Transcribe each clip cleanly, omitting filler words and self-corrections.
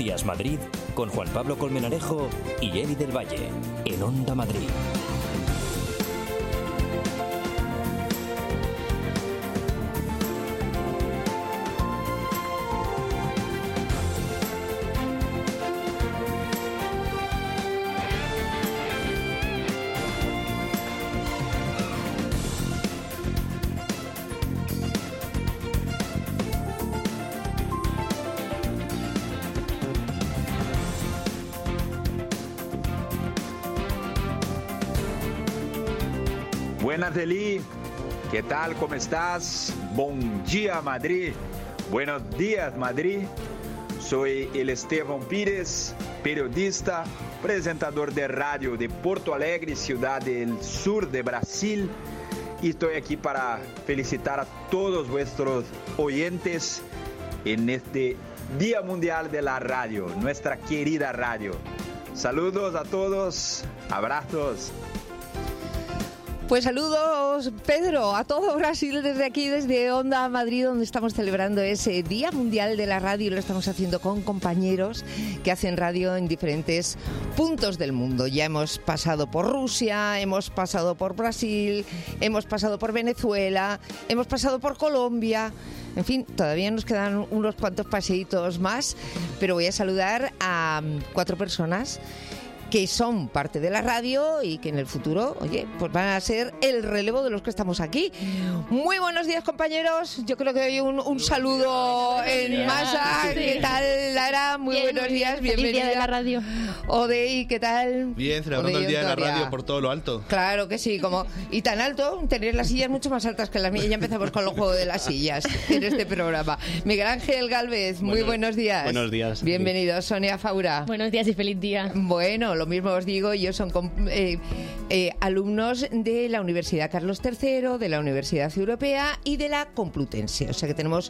Días Madrid con Juan Pablo Colmenarejo y Eli del Valle en Onda Madrid. Buenas, Eli. ¿Qué tal? ¿Cómo estás? Buen día, Madrid. Buenos días, Madrid. Soy el Esteban Pires, periodista, presentador de radio de Porto Alegre, ciudad del sur de Brasil. Y estoy aquí para felicitar a todos vuestros oyentes en este Día Mundial de la Radio, nuestra querida radio. Saludos a todos, abrazos. Pues saludos, Pedro, a todo Brasil desde aquí, desde Onda Madrid, donde estamos celebrando ese Día Mundial de la Radio y lo estamos haciendo con compañeros que hacen radio en diferentes puntos del mundo. Ya hemos pasado por Rusia, hemos pasado por Brasil, hemos pasado por Venezuela, hemos pasado por Colombia. En fin, todavía nos quedan unos cuantos paseitos más, pero voy a saludar a 4 personas que son parte de la radio y que en el futuro, oye, pues van a ser el relevo de los que estamos aquí. Muy buenos días, compañeros. Yo creo que hay un saludo en masa. ¿Qué tal, Lara? Muy buenos días, bienvenida. Feliz día de la radio. Odey, ¿qué tal? Bien, celebrando el día de la radio por todo lo alto. Claro que sí, y tan alto, tener las sillas mucho más altas que las mías. Ya empezamos con los juegos de las sillas en este programa. Miguel Ángel Galvez, muy buenos días. Buenos días. Bienvenido, Sonia Faura. Buenos días y feliz día. Bueno, lo mismo os digo, ellos son alumnos de la Universidad Carlos III, de la Universidad Europea y de la Complutense. O sea que tenemos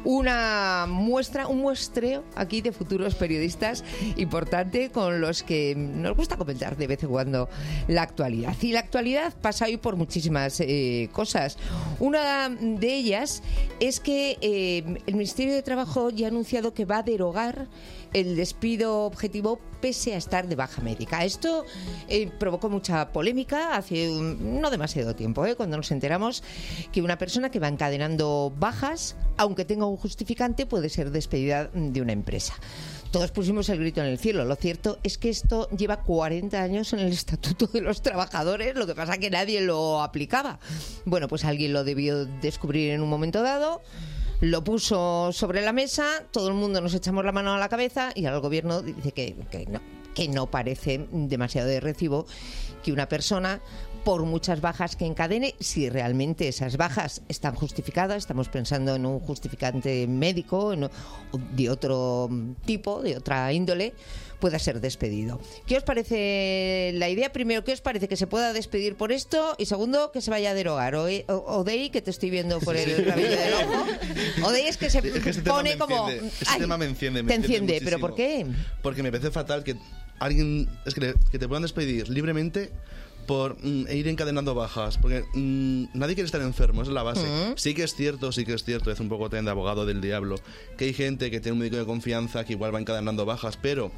una muestra, un muestreo aquí de futuros periodistas importante con los que nos gusta comentar de vez en cuando la actualidad. Y la actualidad pasa hoy por muchísimas cosas. Una de ellas es que el Ministerio de Trabajo ya ha anunciado que va a derogar el despido objetivo pese a estar de baja médica. Esto provocó mucha polémica hace no demasiado tiempo, cuando nos enteramos que una persona que va encadenando bajas, aunque tenga un justificante, puede ser despedida de una empresa. Todos pusimos el grito en el cielo. Lo cierto es que esto lleva 40 años en el Estatuto de los Trabajadores, lo que pasa es que nadie lo aplicaba. Bueno, pues alguien lo debió descubrir en un momento dado, lo puso sobre la mesa, todo el mundo nos echamos la mano a la cabeza y ahora el gobierno dice que no parece demasiado de recibo que una persona, por muchas bajas que encadene, si realmente esas bajas están justificadas, estamos pensando en un justificante médico de otro tipo, de otra índole, pueda ser despedido. ¿Qué os parece la idea? Primero, ¿qué os parece que se pueda despedir por esto? Y segundo, que se vaya a derogar. Odey, que te estoy viendo por el rabillo del ojo. Odey es que se pone como... Este tema me enciende. Te enciende, muchísimo. ¿pero por qué? Porque me parece fatal que alguien... Es que te puedan despedir libremente por ir encadenando bajas, porque nadie quiere estar enfermo, esa es la base. Sí que es cierto, es un poco también de abogado del diablo, que hay gente que tiene un médico de confianza que igual va encadenando bajas, pero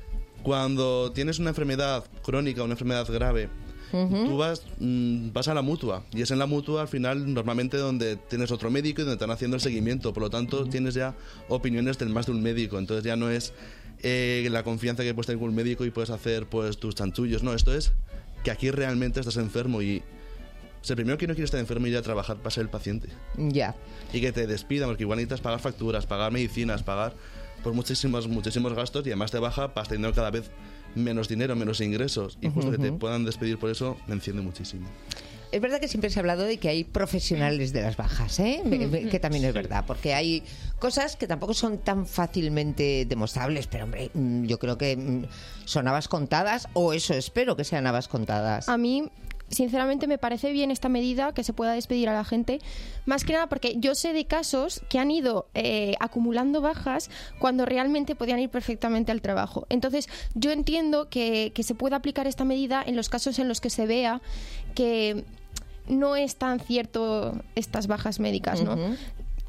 cuando tienes una enfermedad crónica, una enfermedad grave, tú vas a la mutua, y es en la mutua al final normalmente donde tienes otro médico y donde están haciendo el seguimiento, por lo tanto tienes ya opiniones del más de un médico, entonces ya no es la confianza que puedes tener con un médico y puedes hacer pues tus chanchullos, no, esto es que aquí realmente estás enfermo y el primero que no quiere estar enfermo y ir a trabajar para ser el paciente. Ya. Y que te despidan, porque igual necesitas pagar facturas, pagar medicinas, pagar por muchísimos gastos y además te baja, vas teniendo cada vez menos dinero, menos ingresos y justo que te puedan despedir por eso me enciende muchísimo. Es verdad que siempre se ha hablado de que hay profesionales de las bajas, que también es verdad, porque hay cosas que tampoco son tan fácilmente demostrables, pero hombre, yo creo que son habas contadas, o eso espero que sean habas contadas. A mí, sinceramente, me parece bien esta medida, que se pueda despedir a la gente, más que nada porque yo sé de casos que han ido acumulando bajas cuando realmente podían ir perfectamente al trabajo. Entonces, yo entiendo que se pueda aplicar esta medida en los casos en los que se vea que no es tan cierto estas bajas médicas, ¿no?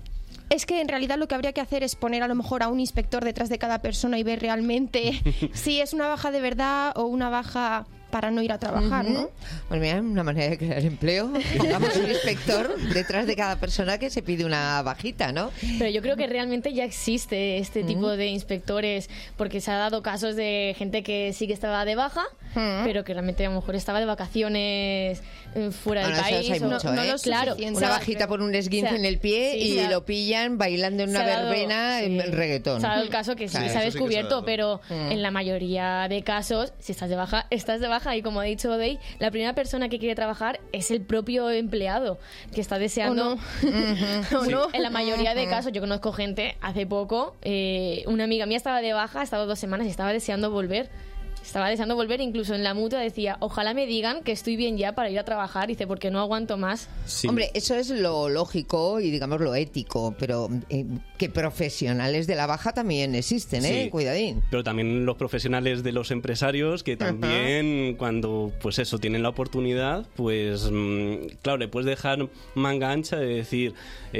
Es que en realidad lo que habría que hacer es poner a lo mejor a un inspector detrás de cada persona y ver realmente si es una baja de verdad o una baja para no ir a trabajar, ¿no? Pues mira, una manera de crear empleo. Pongamos un inspector detrás de cada persona que se pide una bajita, ¿no? Pero yo creo que realmente ya existe este tipo de inspectores, porque se ha dado casos de gente que sí que estaba de baja, pero que realmente a lo mejor estaba de vacaciones fuera del país. Hay mucho, no ¿eh? Claro, una bajita por un esguince en el pie y lo pillan bailando en una verbena en reggaetón. Se ha dado el caso que sí se ha descubierto, pero en la mayoría de casos, si estás de baja, estás de baja. Y como ha dicho Odey, la primera persona que quiere trabajar es el propio empleado que está deseando. ¿O no? En la mayoría de casos, yo conozco gente, hace poco, una amiga mía estaba de baja, ha estado 2 semanas y estaba deseando volver. Incluso en la mutua decía, ojalá me digan que estoy bien ya para ir a trabajar. Dice, porque no aguanto más. Sí. Hombre, eso es lo lógico y digamos lo ético, pero que profesionales de la baja también existen, ¿eh? Sí, Cuidadín. pero también los profesionales de los empresarios que también cuando pues eso tienen la oportunidad, pues claro, le puedes dejar manga ancha de decir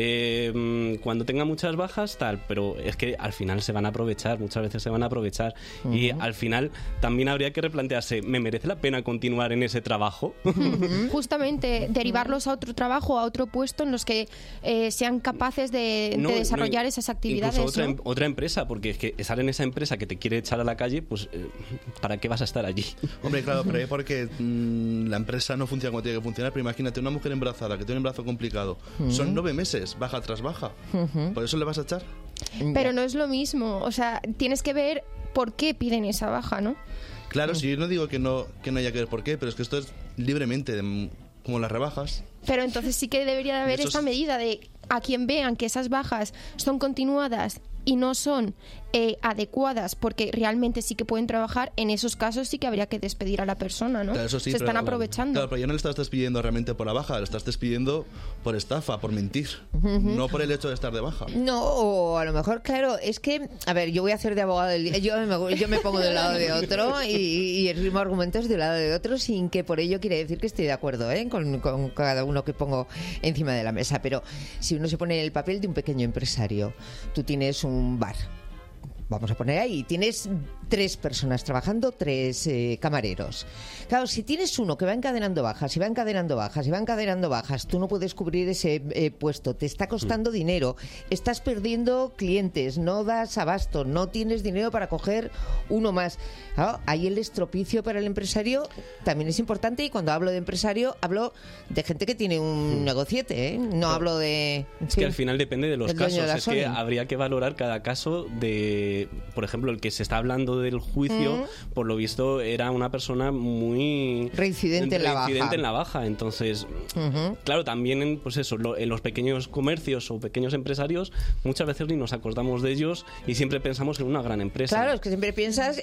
cuando tenga muchas bajas tal, pero es que al final se van a aprovechar, muchas veces se van a aprovechar y al final también habría que replantearse, ¿me merece la pena continuar en ese trabajo? Justamente derivarlos a otro trabajo, a otro puesto en los que sean capaces de desarrollar esas actividades. Incluso otra empresa, porque es que estar en esa empresa que te quiere echar a la calle, pues ¿para qué vas a estar allí? Hombre, claro, pero es porque la empresa no funciona como tiene que funcionar. Pero imagínate una mujer embarazada que tiene un embarazo complicado. Son 9 meses, baja tras baja. ¿Por eso le vas a echar? Pero no es lo mismo. O sea, tienes que ver por qué piden esa baja, ¿no? Claro, si yo no digo que no haya que ver por qué, pero es que esto es libremente, como las rebajas. Pero entonces sí que debería de haber esa medida de a quien vean que esas bajas son continuadas y no son adecuadas porque realmente sí que pueden trabajar, en esos casos sí que habría que despedir a la persona, ¿no? Claro, eso sí, se están aprovechando. Claro, pero ya no le estás despidiendo realmente por la baja, le estás despidiendo por estafa, por mentir, no por el hecho de estar de baja. No, o a lo mejor, claro, es que, a ver, yo voy a hacer de abogado yo me pongo de un lado de otro y esgrimo argumentos de un lado de otro sin que por ello quiere decir que estoy de acuerdo con cada uno que pongo encima de la mesa, pero si uno se pone en el papel de un pequeño empresario, tú tienes un bar, vamos a poner ahí, tienes 3 personas trabajando, 3 camareros. Claro, si tienes uno que va encadenando bajas, y va encadenando bajas, y va encadenando bajas, tú no puedes cubrir ese puesto, te está costando dinero, estás perdiendo clientes, no das abasto, no tienes dinero para coger uno más. Claro, ahí el estropicio para el empresario también es importante, y cuando hablo de empresario, hablo de gente que tiene un negociete, ¿eh? No hablo de... Es que al final depende de los casos, de es que habría que valorar cada caso de, por ejemplo, el que se está hablando del juicio, por lo visto era una persona muy reincidente en la baja. Entonces, claro, también pues eso, en los pequeños comercios o pequeños empresarios muchas veces ni nos acordamos de ellos y siempre pensamos en una gran empresa. Claro, es que siempre piensas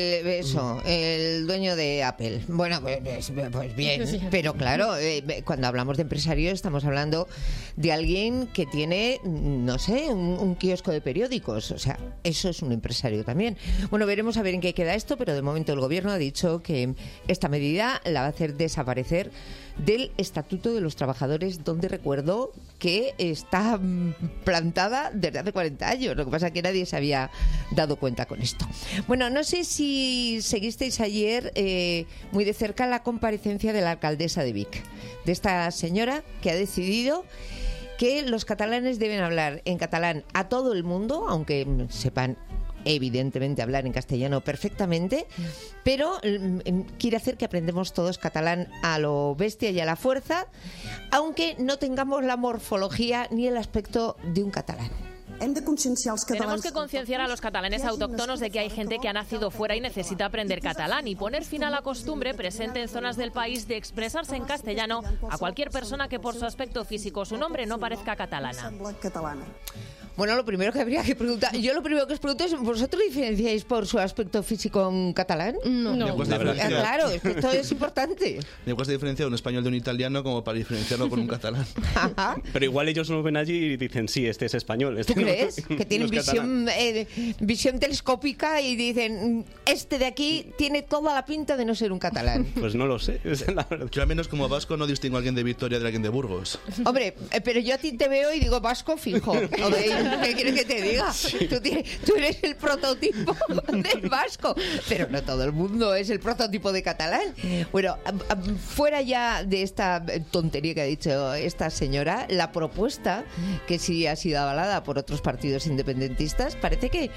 el dueño de Apple. Bueno, pues bien, pero claro, cuando hablamos de empresario estamos hablando de alguien que tiene, no sé, un kiosco de periódicos, o sea, eso es un empresario también. Bueno, veremos a ver en qué queda esto, pero de momento el gobierno ha dicho que esta medida la va a hacer desaparecer del Estatuto de los Trabajadores, donde recuerdo que está plantada desde hace 40 años. Lo que pasa es que nadie se había dado cuenta con esto. Bueno, no sé si seguisteis ayer muy de cerca la comparecencia de la alcaldesa de Vic, de esta señora que ha decidido que los catalanes deben hablar en catalán a todo el mundo, aunque sepan evidentemente hablar en castellano perfectamente, pero quiere hacer que aprendemos todos catalán a lo bestia y a la fuerza, aunque no tengamos la morfología ni el aspecto de un catalán. Tenemos que concienciar a los catalanes autóctonos de que hay gente que ha nacido fuera y necesita aprender catalán y poner fin a la costumbre presente en zonas del país de expresarse en castellano a cualquier persona que por su aspecto físico o su nombre no parezca catalana. Bueno, lo primero que habría que preguntar, yo lo primero que os pregunto es, ¿vosotros diferenciáis por su aspecto físico un catalán? No. Claro, es que esto es importante. Me cuesta diferenciar un español de un italiano como para diferenciarlo con un catalán. Pero igual ellos nos ven allí y dicen, sí, este es español. ¿Tú crees? Que tienen visión telescópica y dicen, este de aquí tiene toda la pinta de no ser un catalán. Pues no lo sé, es la verdad. Yo al menos como vasco no distingo a alguien de Vitoria de alguien de Burgos. Hombre, pero yo a ti te veo y digo vasco fijo. ¿Qué quieres que te diga? Sí. Tú eres el prototipo del vasco, pero no todo el mundo es el prototipo de catalán. Bueno, fuera ya de esta tontería que ha dicho esta señora, la propuesta, que sí ha sido avalada por otros partidos independentistas, parece que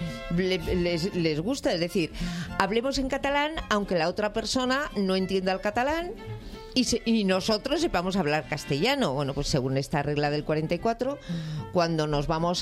les gusta. Es decir, hablemos en catalán, aunque la otra persona no entienda el catalán, y nosotros sepamos hablar castellano. Bueno, pues según esta regla del 44, cuando nos vamos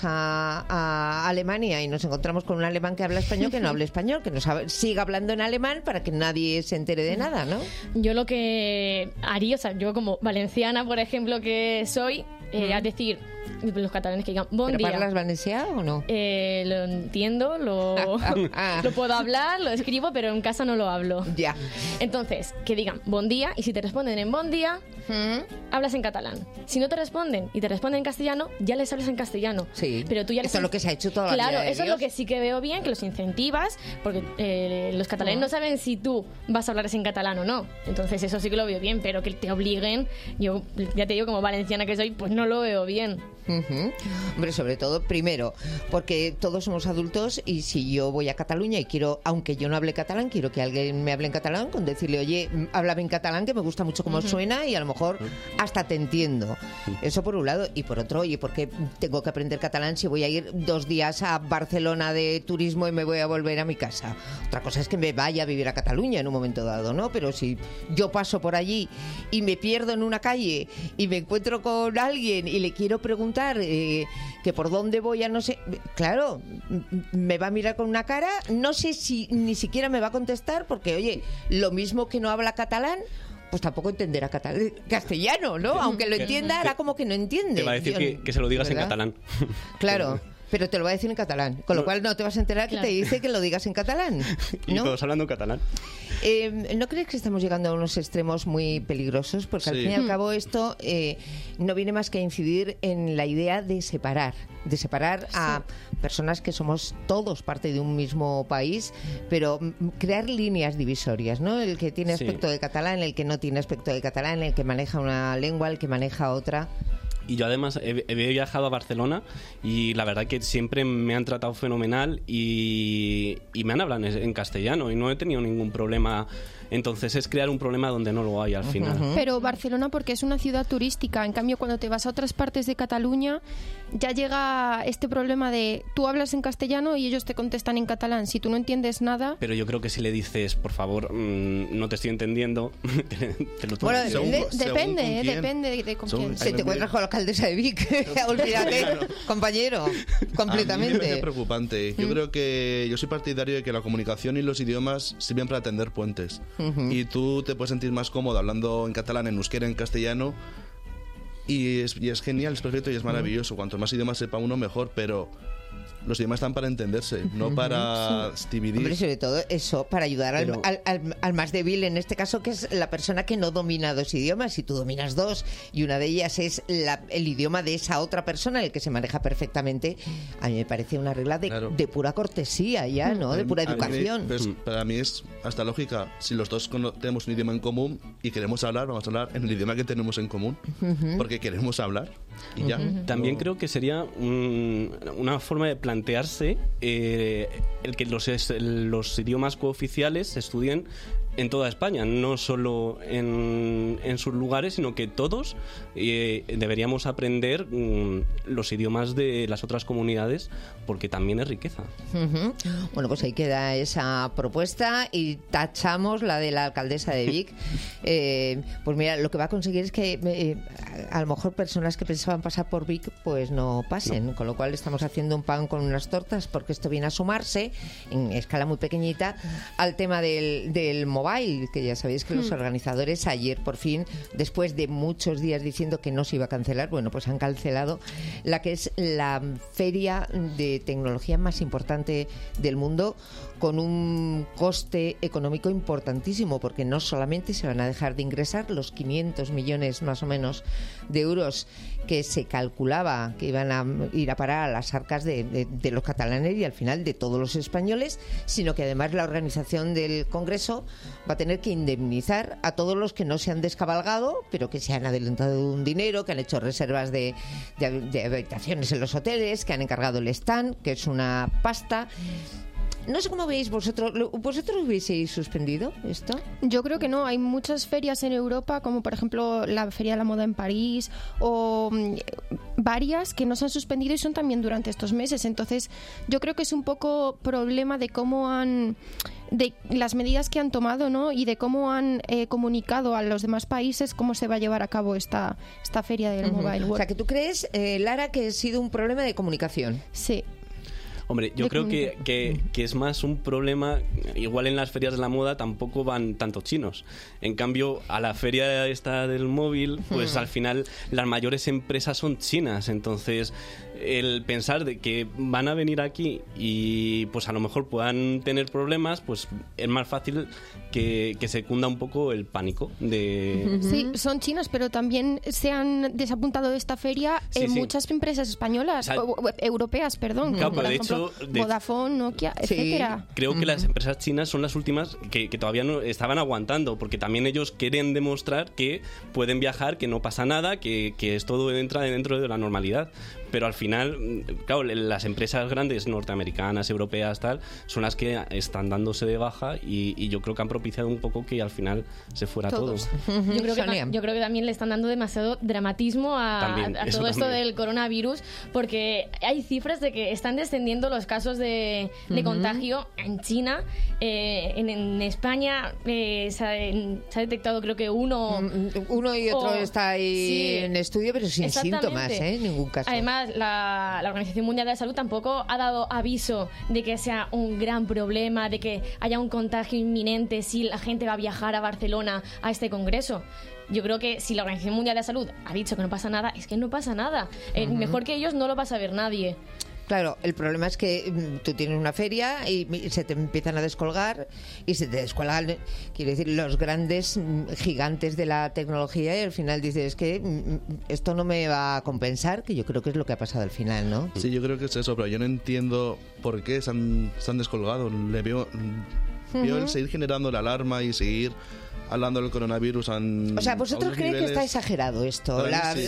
a Alemania y nos encontramos con un alemán que habla español, que no hable español, que siga hablando en alemán para que nadie se entere de nada, ¿no? Yo lo que haría, o sea, yo como valenciana, por ejemplo, que soy, es decir, los catalanes que digan bon día. ¿Parlas valencià o no? Lo entiendo, lo puedo hablar, lo escribo, pero en casa no lo hablo. Ya. Entonces, que digan bon día, y si te responden en bon día, hablas en catalán. Si no te responden y te responden en castellano, ya les hablas en castellano. Sí. Pero tú ya eso es lo que se ha hecho toda la vida. Claro, eso es lo que sí que veo bien, que los incentivas, porque los catalanes no saben si tú vas a hablar en catalán o no. Entonces eso sí que lo veo bien, pero que te obliguen, yo ya te digo, como valenciana que soy, pues no lo veo bien. Hombre, sobre todo, primero, porque todos somos adultos y si yo voy a Cataluña y quiero, aunque yo no hable catalán, quiero que alguien me hable en catalán, con decirle, oye, háblame en catalán, que me gusta mucho cómo suena y a lo mejor hasta te entiendo. Eso por un lado. Y por otro, oye, ¿por qué tengo que aprender catalán si voy a ir 2 días a Barcelona de turismo y me voy a volver a mi casa? Otra cosa es que me vaya a vivir a Cataluña en un momento dado, ¿no? Pero si yo paso por allí y me pierdo en una calle y me encuentro con alguien y le quiero preguntar que por dónde voy a no sé, claro, me va a mirar con una cara, no sé si ni siquiera me va a contestar, porque oye, lo mismo que no habla catalán, pues tampoco entenderá castellano, ¿no? Aunque lo entienda, hará como que no entiende. Te va a decir que se lo digas, ¿verdad?, en catalán. Claro. Pero te lo va a decir en catalán, con lo cual no te vas a enterar que te dice que lo digas en catalán, ¿no? Y todos hablando en catalán. ¿No crees que estamos llegando a unos extremos muy peligrosos? Porque al fin y al cabo esto no viene más que a incidir en la idea de separar a personas que somos todos parte de un mismo país, pero crear líneas divisorias, ¿no? El que tiene aspecto de catalán, el que no tiene aspecto de catalán, el que maneja una lengua, el que maneja otra. Y yo además he viajado a Barcelona y la verdad que siempre me han tratado fenomenal y me han hablado en castellano y no he tenido ningún problema. Entonces es crear un problema donde no lo hay al final. Pero Barcelona, porque es una ciudad turística, en cambio cuando te vas a otras partes de Cataluña ya llega este problema de tú hablas en castellano y ellos te contestan en catalán. Si tú no entiendes nada... Pero yo creo que si le dices, por favor, no te estoy entendiendo, te lo bueno, depende de con quién. Si te encuentras con la alcaldesa de Vic, olvídate, compañero, completamente. A mí me parece preocupante. Yo creo que yo soy partidario de que la comunicación y los idiomas sirven para tender puentes. Y tú te puedes sentir más cómodo hablando en catalán, en euskera, en castellano, y es genial, es perfecto y es maravilloso. Cuanto más idiomas sepa uno, mejor, pero los idiomas están para entenderse, no para dividir. Hombre, sobre todo eso, para ayudar al más débil, en este caso, que es la persona que no domina 2 idiomas. Si tú dominas 2 y una de ellas es el idioma de esa otra persona, el que se maneja perfectamente, a mí me parece una regla de pura cortesía ya, ¿no? De pura educación. Para mí es hasta lógica. Si los dos tenemos un idioma en común y queremos hablar, vamos a hablar en el idioma que tenemos en común, porque queremos hablar y ya. También creo que sería una forma de plantearse el que los idiomas cooficiales se estudien en toda España, no solo en sus lugares, sino que todos deberíamos aprender los idiomas de las otras comunidades, porque también es riqueza. Bueno, pues ahí queda esa propuesta y tachamos la de la alcaldesa de Vic. Pues mira, lo que va a conseguir es que a lo mejor personas que pensaban pasar por Vic pues no pasen, con lo cual estamos haciendo un pan con unas tortas, porque esto viene a sumarse en escala muy pequeñita al tema del mobile, que ya sabéis que los organizadores ayer por fin, después de muchos días diciendo que no se iba a cancelar, bueno, pues han cancelado la que es la feria de tecnología más importante del mundo, con un coste económico importantísimo, porque no solamente se van a dejar de ingresar los 500 millones más o menos de euros que se calculaba que iban a ir a parar a las arcas de los catalanes y al final de todos los españoles, sino que además la organización del Congreso va a tener que indemnizar a todos los que no se han descabalgado, pero que se han adelantado un dinero, que han hecho reservas de habitaciones en los hoteles, que han encargado el stand, que es una pasta. No sé cómo veis vosotros. ¿Vosotros hubieseis suspendido esto? Yo creo que no. Hay muchas ferias en Europa, como por ejemplo la Feria de la Moda en París, o varias que no se han suspendido y son también durante estos meses. Entonces, yo creo que es un poco problema de cómo de las medidas que han tomado, ¿no? Y de cómo han comunicado a los demás países cómo se va a llevar a cabo esta feria del Mobile World. O sea, que tú crees, Lara, que ha sido un problema de comunicación. Sí. Hombre, yo creo que es más un problema, igual en las ferias de la moda tampoco van tantos chinos. En cambio, a la feria esta del móvil, pues al final las mayores empresas son chinas. Entonces, el pensar de que van a venir aquí y pues a lo mejor puedan tener problemas, pues es más fácil que se cunda un poco el pánico de... Sí, son chinos, pero también se han desapuntado de esta feria muchas empresas españolas, europeas, perdón, claro, como por ejemplo Vodafone, Nokia, etcétera. Creo que las empresas chinas son las últimas que todavía no estaban aguantando, porque también ellos quieren demostrar que pueden viajar, que no pasa nada, que todo entra dentro de la normalidad. Pero al final, claro, las empresas grandes norteamericanas, europeas, tal, son las que están dándose de baja y yo creo que han propiciado un poco que al final se fuera todo. Yo creo que también le están dando demasiado dramatismo a todo esto del coronavirus, porque hay cifras de que están descendiendo los casos de contagio en China. En España se ha detectado, creo que uno y otro está ahí en estudio, pero sin síntomas, en ningún caso. Además, la Organización Mundial de la Salud tampoco ha dado aviso de que sea un gran problema, de que haya un contagio inminente si la gente va a viajar a Barcelona a este congreso. Yo creo que si la Organización Mundial de la Salud ha dicho que no pasa nada, es que no pasa nada. Mejor que ellos no lo va a saber nadie. Claro, el problema es que tú tienes una feria y se te empiezan a descolgar y se te descuelgan, quiero decir, los grandes gigantes de la tecnología y al final dices que esto no me va a compensar, que yo creo que es lo que ha pasado al final, ¿no? Sí, yo creo que es eso, pero yo no entiendo por qué se han descolgado. Le veo el seguir generando la alarma y seguir hablando del coronavirus. O sea, ¿vosotros creéis que está exagerado esto?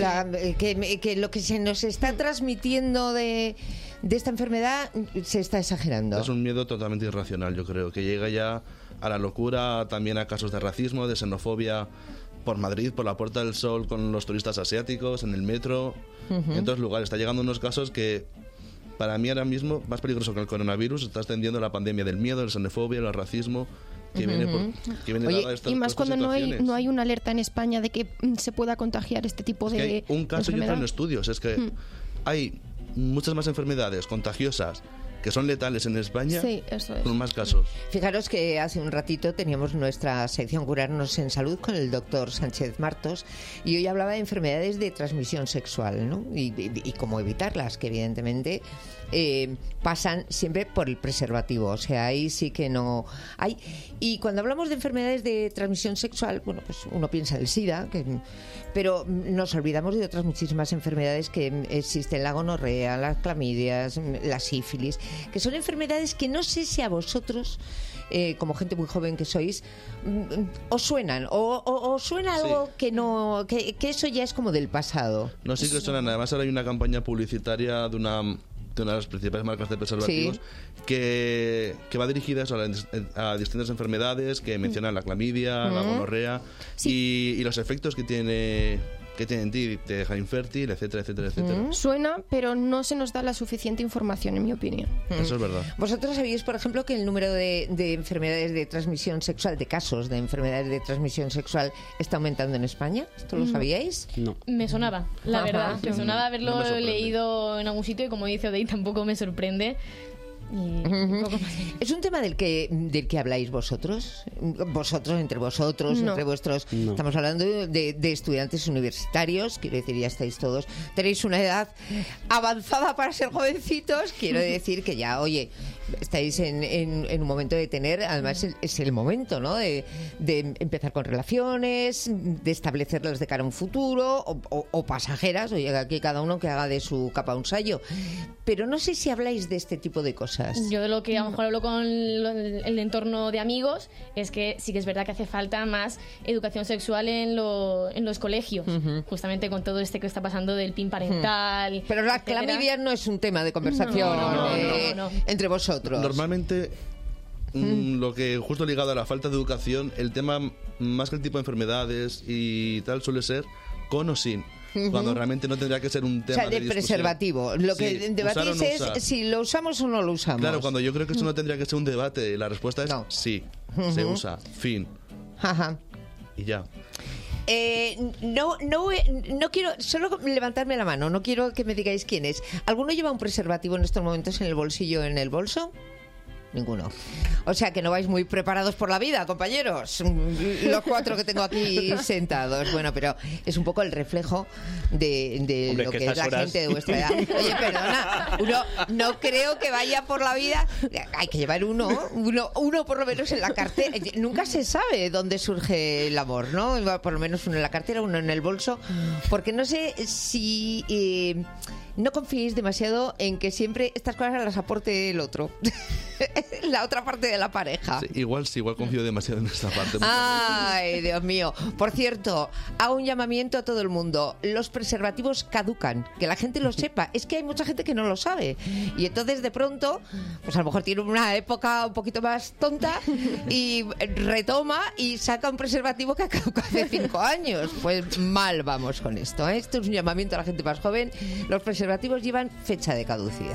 Que lo que se nos está transmitiendo de esta enfermedad se está exagerando. Es un miedo totalmente irracional, yo creo, que llega ya a la locura, también a casos de racismo, de xenofobia por Madrid, por la Puerta del Sol, con los turistas asiáticos, en el metro, en todos lugares. Está llegando unos casos que, para mí ahora mismo, más peligroso que el coronavirus, está extendiendo la pandemia del miedo, la xenofobia, el racismo, que viene dada y más cuando no hay una alerta en España de que se pueda contagiar este tipo de hay un caso y otro en estudios. Es que hay muchas más enfermedades contagiosas que son letales en España, con más casos. Fijaros que hace un ratito teníamos nuestra sección Curarnos en Salud con el doctor Sánchez Martos y hoy hablaba de enfermedades de transmisión sexual, ¿no? Y cómo evitarlas, que evidentemente pasan siempre por el preservativo, o sea, ahí sí que no hay. Y cuando hablamos de enfermedades de transmisión sexual, bueno, pues uno piensa en el SIDA, pero nos olvidamos de otras muchísimas enfermedades que existen, la gonorrea, las clamidias, la sífilis, que son enfermedades que no sé si a vosotros, como gente muy joven que sois, os suenan o suena algo que no, que eso ya es como del pasado. No, sí que suenan. Además ahora hay una campaña publicitaria de una de las principales marcas de preservativos que va dirigida a distintas enfermedades que mencionan la clamidia, la gonorrea y los efectos que tiene en ti, te deja infértil, etcétera, etcétera, etcétera. Suena, pero no se nos da la suficiente información, en mi opinión. Eso es verdad. ¿Vosotros sabéis, por ejemplo, que el número de enfermedades de transmisión sexual, de casos de enfermedades de transmisión sexual, está aumentando en España? ¿Esto lo sabíais? No. Me sonaba, la verdad. Me sonaba haberlo leído en algún sitio y, como dice Odey, tampoco me sorprende. ¿Es un tema del que habláis vosotros? Entre vosotros, entre vuestros... No. Estamos hablando de estudiantes universitarios, quiero decir, ya estáis todos... Tenéis una edad avanzada para ser jovencitos, quiero decir que ya, oye, estáis en un momento de tener, además es el momento, ¿no? De empezar con relaciones, de establecerlas de cara a un futuro, o pasajeras, oye, aquí cada uno que haga de su capa un sayo. Pero no sé si habláis de este tipo de cosas. Yo de lo que a lo mejor hablo con el entorno de amigos es que sí que es verdad que hace falta más educación sexual en los colegios, justamente con todo este que está pasando del PIN parental. Pero la clamidia no es un tema de conversación no. entre vosotros. Normalmente, lo que justo ligado a la falta de educación, el tema más que el tipo de enfermedades y tal suele ser con o sin. Cuando realmente no tendría que ser un tema de preservativo. Lo que debatís es si lo usamos o no lo usamos. Claro, cuando yo creo que eso no tendría que ser un debate, la respuesta es sí, se usa, fin. Y ya. No quiero solo levantarme la mano, no quiero que me digáis quién es. ¿Alguno lleva un preservativo en estos momentos en el bolsillo, en el bolso? Ninguno. O sea que no vais muy preparados por la vida, compañeros. Los 4 que tengo aquí sentados. Bueno, pero es un poco el reflejo de lo que es la gente de vuestra edad. Oye, perdona, uno no creo que vaya por la vida. Hay que llevar uno por lo menos en la cartera. Nunca se sabe dónde surge el amor, ¿no? Por lo menos uno en la cartera, uno en el bolso. Porque no sé si no confiéis demasiado en que siempre estas cosas las aporte el otro. La otra parte de la pareja. Sí, igual confío demasiado en esta parte. Ay, Dios mío. Por cierto, hago un llamamiento a todo el mundo. Los preservativos caducan. Que la gente lo sepa. Es que hay mucha gente que no lo sabe. Y entonces de pronto, pues a lo mejor tiene una época un poquito más tonta y retoma y saca un preservativo que caducó hace 5 años. Pues mal vamos con esto, ¿eh? Esto es un llamamiento a la gente más joven. Los preservativos llevan fecha de caducidad.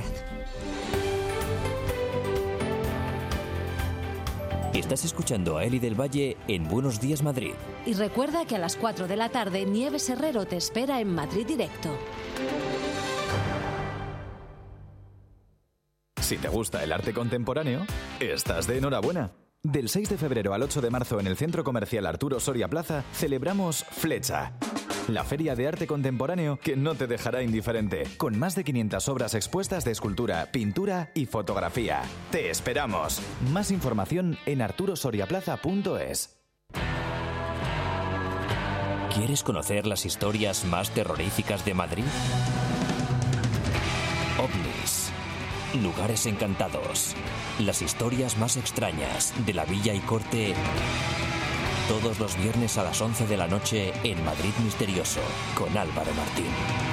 Estás escuchando a Eli del Valle en Buenos Días Madrid. Y recuerda que a las 4 de la tarde Nieves Herrero te espera en Madrid Directo. Si te gusta el arte contemporáneo, estás de enhorabuena. Del 6 de febrero al 8 de marzo en el Centro Comercial Arturo Soria Plaza celebramos Flecha, la feria de arte contemporáneo que no te dejará indiferente, con más de 500 obras expuestas de escultura, pintura y fotografía. ¡Te esperamos! Más información en arturosoriaplaza.es. ¿Quieres conocer las historias más terroríficas de Madrid? OVNIs, lugares encantados, las historias más extrañas de la Villa y Corte. Todos los viernes a las 11 de la noche en Madrid Misterioso, con Álvaro Martín.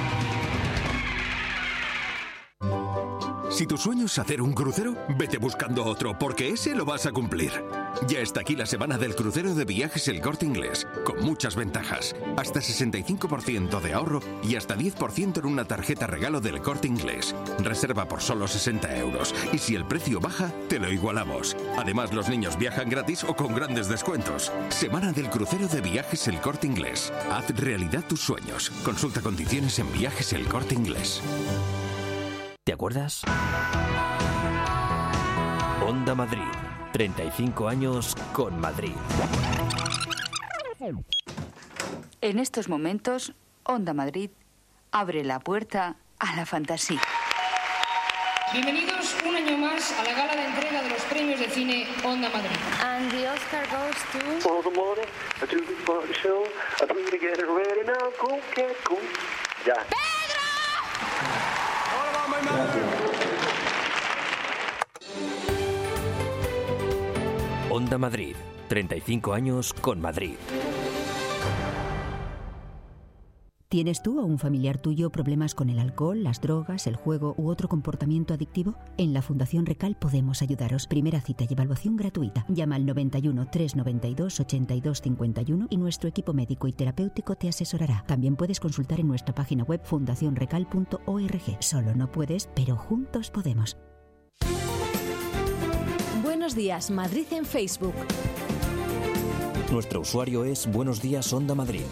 Si tu sueño es hacer un crucero, vete buscando otro, porque ese lo vas a cumplir. Ya está aquí la semana del crucero de Viajes El Corte Inglés, con muchas ventajas. Hasta 65% de ahorro y hasta 10% en una tarjeta regalo del Corte Inglés. Reserva por solo 60 euros. Y si el precio baja, te lo igualamos. Además, los niños viajan gratis o con grandes descuentos. Semana del crucero de Viajes El Corte Inglés. Haz realidad tus sueños. Consulta condiciones en Viajes El Corte Inglés. ¿Te acuerdas? Onda Madrid. 35 años con Madrid. En estos momentos, Onda Madrid abre la puerta a la fantasía. Bienvenidos un año más a la gala de entrega de los premios de cine Onda Madrid. And the Oscar goes to... All the morning, I do for the show, I do to get it ready now, go, get, go. Ya. ¡Pedro! Onda Madrid. 35 años con Madrid. ¿Tienes tú o un familiar tuyo problemas con el alcohol, las drogas, el juego u otro comportamiento adictivo? En la Fundación Recal podemos ayudaros. Primera cita y evaluación gratuita. Llama al 91 392 82 51 y nuestro equipo médico y terapéutico te asesorará. También puedes consultar en nuestra página web fundacionrecal.org. Solo no puedes, pero juntos podemos. Buenos días, Madrid en Facebook. Nuestro usuario es Buenos Días Onda Madrid.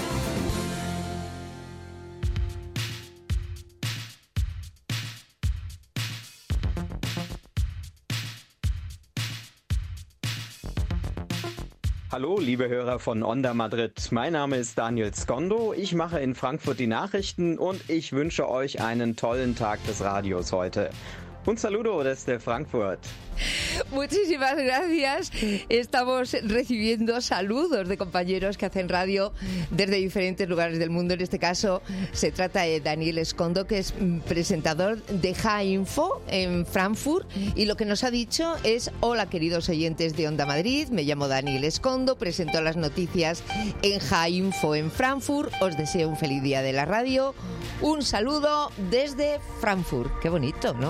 Hallo, liebe Hörer von Onda Madrid. Mein Name ist Daniel Skondo. Ich mache in Frankfurt die Nachrichten und ich wünsche euch einen tollen Tag des Radios heute. Un saludo desde Frankfurt. Muchísimas gracias. Estamos recibiendo saludos de compañeros que hacen radio desde diferentes lugares del mundo. En este caso se trata de Daniel Escondo, que es presentador de H-Info en Frankfurt, y lo que nos ha dicho es: hola queridos oyentes de Onda Madrid, me llamo Daniel Escondo, presento las noticias en H-Info en Frankfurt, os deseo un feliz día de la radio, un saludo desde Frankfurt. Qué bonito, ¿no?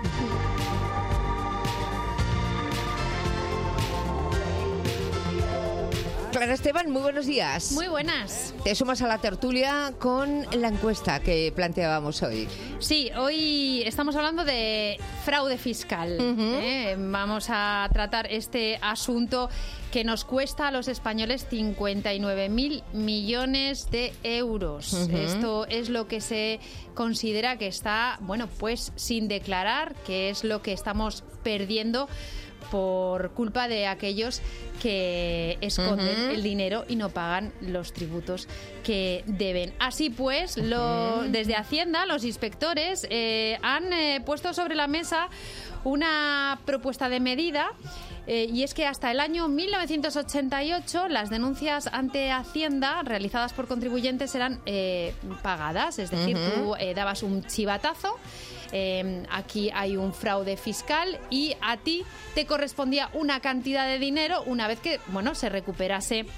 Clara Esteban, muy buenos días. Muy buenas. Te sumas a la tertulia con la encuesta que planteábamos hoy. Sí, hoy estamos hablando de fraude fiscal. Vamos a tratar este asunto que nos cuesta a los españoles 59.000 millones de euros. Esto es lo que se considera que está, bueno, pues sin declarar, que es lo que estamos perdiendo por culpa de aquellos que esconden el dinero y no pagan los tributos que deben. Así pues, desde Hacienda, los inspectores han puesto sobre la mesa una propuesta de medida. Y es que hasta el año 1988 las denuncias ante Hacienda realizadas por contribuyentes eran pagadas, es decir, tú dabas un chivatazo, aquí hay un fraude fiscal y a ti te correspondía una cantidad de dinero una vez que, bueno, se recuperase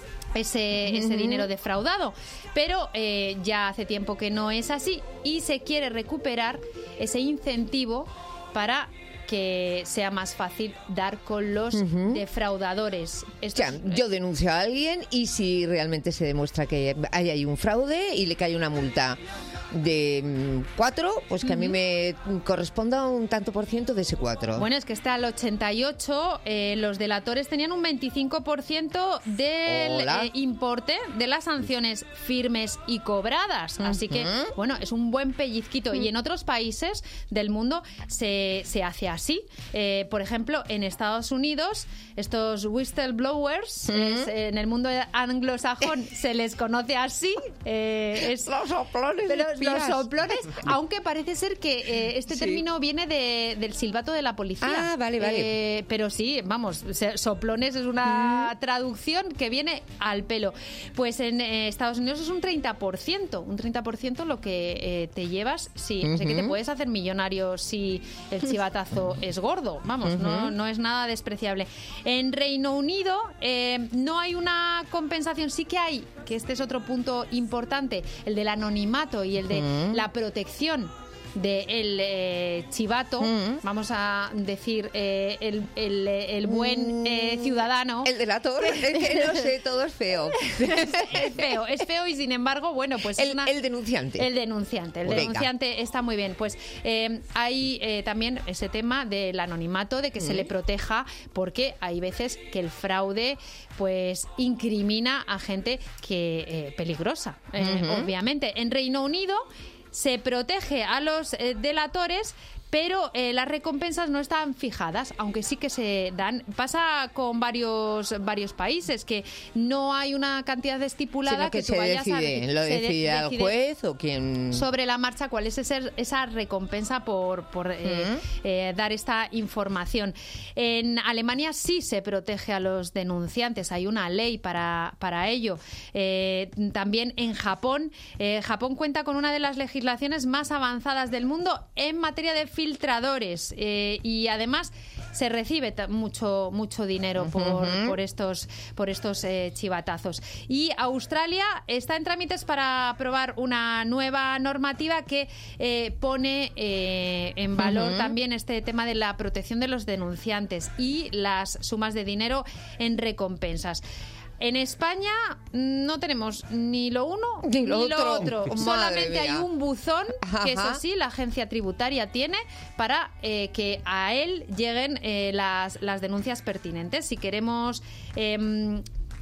ese dinero defraudado. Pero ya hace tiempo que no es así y se quiere recuperar ese incentivo para que sea más fácil dar con los defraudadores. Yo denuncio a alguien y si realmente se demuestra que hay ahí un fraude y le cae una multa de 4, pues que a mí me corresponda un tanto por ciento de ese 4. Bueno, es que hasta el 88 los delatores tenían un 25% del importe de las sanciones firmes y cobradas. Así que, bueno, es un buen pellizquito. Y en otros países del mundo se hace así. Por ejemplo, en Estados Unidos, estos whistleblowers, en el mundo anglosajón se les conoce así. Los soplones. Los soplones, aunque parece ser que este término viene del silbato de la policía. Ah, vale. Pero sí, vamos, soplones es una traducción que viene al pelo. Pues en Estados Unidos es un 30% lo que te llevas. Sí, así que te puedes hacer millonario si el chivatazo es gordo. Vamos, no es nada despreciable. En Reino Unido no hay una compensación, sí que hay, que este es otro punto importante, el del anonimato y el de la protección del chivato, vamos a decir el buen ciudadano. El delator, que no sé, todo es feo. Es feo y sin embargo, bueno, pues el denunciante. El denunciante está muy bien. Pues hay también ese tema del anonimato, de que se le proteja, porque hay veces que el fraude pues incrimina a gente que peligrosa, obviamente. En Reino Unido se protege a los delatores, pero las recompensas no están fijadas, aunque sí que se dan. Pasa con varios países, que no hay una cantidad estipulada que tú vayas a recibir. ¿Lo decide el juez o quién? Sobre la marcha, cuál es esa recompensa por dar esta información. En Alemania sí se protege a los denunciantes, hay una ley para ello. También en Japón. Japón cuenta con una de las legislaciones más avanzadas del mundo en materia de filtradores, y además se recibe mucho dinero por estos chivatazos. Y Australia está en trámites para aprobar una nueva normativa que pone en valor también este tema de la protección de los denunciantes y las sumas de dinero en recompensas. En España no tenemos ni lo uno ni lo otro. Solamente hay un buzón que, eso sí, la agencia tributaria tiene para que a él lleguen las denuncias pertinentes. Si queremos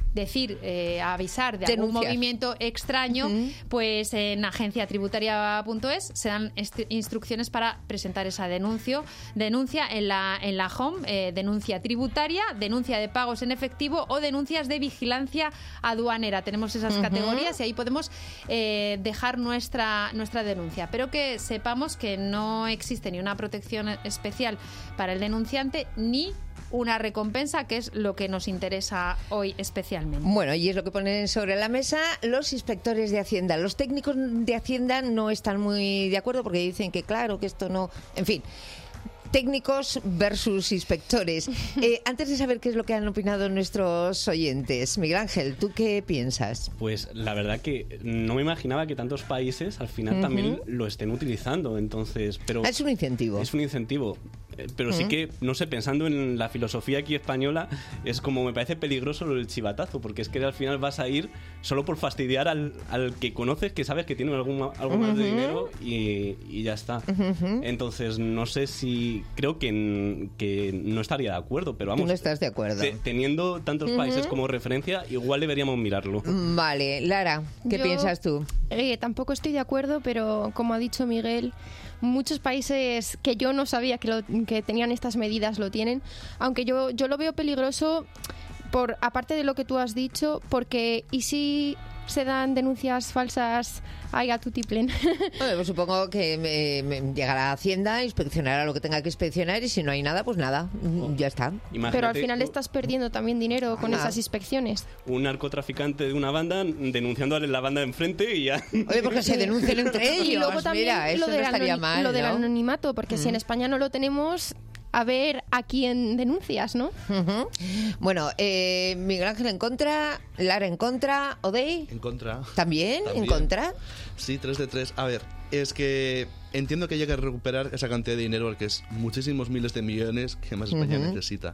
decir, avisar de algún movimiento extraño, pues en agenciatributaria.es se dan instrucciones para presentar esa denuncia en la home, denuncia tributaria, denuncia de pagos en efectivo o denuncias de vigilancia aduanera. Tenemos esas categorías y ahí podemos dejar nuestra denuncia. Pero que sepamos que no existe ni una protección especial para el denunciante ni una recompensa, que es lo que nos interesa hoy especialmente. Bueno, y es lo que ponen sobre la mesa los inspectores de Hacienda. Los técnicos de Hacienda no están muy de acuerdo porque dicen que claro, que esto no... En fin, técnicos versus inspectores. Antes de saber qué es lo que han opinado nuestros oyentes, Miguel Ángel, ¿tú qué piensas? Pues la verdad que no me imaginaba que tantos países al final también lo estén utilizando, entonces... pero es un incentivo. Es un incentivo. Pero sí que, no sé, pensando en la filosofía aquí española, es como me parece peligroso el chivatazo, porque es que al final vas a ir solo por fastidiar al que conoces, que sabes que tiene algo más de dinero y ya está. Entonces, no sé si... Creo que no estaría de acuerdo, pero vamos... Tú no estás de acuerdo. Teniendo tantos países como referencia, igual deberíamos mirarlo. Vale. Lara, ¿qué piensas tú? Tampoco estoy de acuerdo, pero como ha dicho Miguel... Muchos países que yo no sabía que tenían estas medidas lo tienen, aunque yo lo veo peligroso aparte de lo que tú has dicho, porque ¿y si se dan denuncias falsas a tutiplén? Bueno, pues supongo que llegará a Hacienda, inspeccionará lo que tenga que inspeccionar y si no hay nada, pues nada, ya está. Imagínate, pero al final estás perdiendo también dinero con esas inspecciones. Un narcotraficante de una banda denunciando a la banda de enfrente y ya... Oye, porque se denuncien entre ellos. Y luego también mira, eso no estaría mal, lo del anonimato, porque si en España no lo tenemos... A ver a quién denuncias, ¿no? Bueno, Miguel Ángel en contra, Lara en contra, Odey. En contra. ¿También? ¿En contra? Sí, 3 de 3. A ver, es que entiendo que haya que recuperar esa cantidad de dinero, que es muchísimos miles de millones que más España necesita.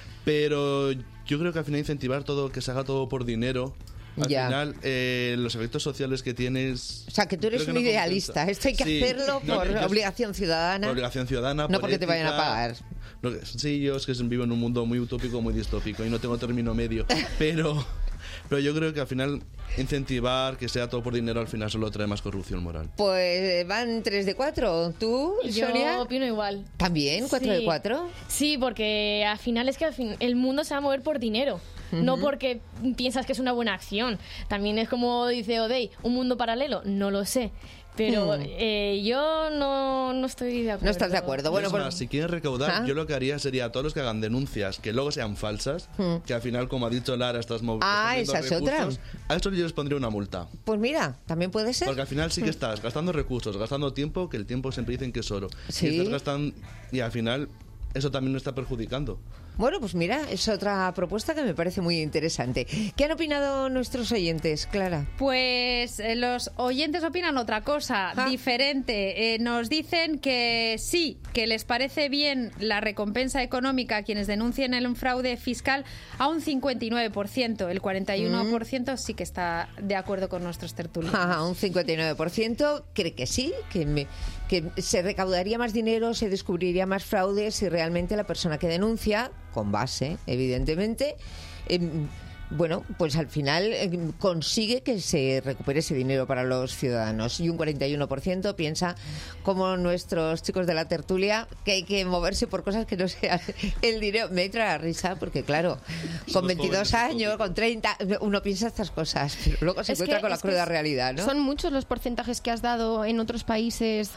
Pero yo creo que al final incentivar todo, que se haga todo por dinero... Al final, los efectos sociales que tienes... O sea, que tú eres un idealista. Esto hay que hacerlo por obligación ciudadana. Por obligación ciudadana. No porque te vayan a pagar. Sí, yo es que vivo en un mundo muy utópico, muy distópico y no tengo término medio. Pero yo creo que al final incentivar que sea todo por dinero al final solo trae más corrupción moral. Pues van 3 de 4. ¿Tú, Sonia? Yo opino igual. ¿También? ¿4 de 4? Sí, porque al final es que el mundo se va a mover por dinero. No porque piensas que es una buena acción. También es como dice Odey, un mundo paralelo, no lo sé. Pero yo no estoy de acuerdo. No estás de acuerdo. Bueno, pues, si quieren recaudar, yo lo que haría sería a todos los que hagan denuncias que luego sean falsas, que al final, como ha dicho Lara, estás moviendo esa es otra. A eso yo les pondría una multa. Pues mira, también puede ser. Porque al final sí que estás gastando recursos, gastando tiempo, que el tiempo siempre dicen que es oro. ¿Sí? Y estás gastando, y al final eso también nos está perjudicando. Bueno, pues mira, es otra propuesta que me parece muy interesante. ¿Qué han opinado nuestros oyentes, Clara? Pues los oyentes opinan otra cosa diferente. Nos dicen que sí, que les parece bien la recompensa económica a quienes denuncien el fraude fiscal a un 59%. El 41% sí que está de acuerdo con nuestros tertulianos. Un 59% cree que sí, que se recaudaría más dinero, se descubriría más fraude si realmente la persona que denuncia, con base, evidentemente, bueno, pues al final consigue que se recupere ese dinero para los ciudadanos. Y un 41% piensa, como nuestros chicos de la tertulia, que hay que moverse por cosas que no sean el dinero. Me entra la risa porque, claro, con 22 años, con 30, uno piensa estas cosas, pero luego se encuentra con la cruda realidad, ¿no? Son muchos los porcentajes que has dado en otros países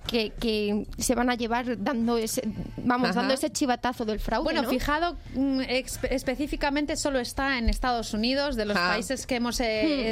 que se van a llevar dando ese chivatazo del fraude. Bueno, ¿no? fijado específicamente solo está en Estados Unidos, de los países que hemos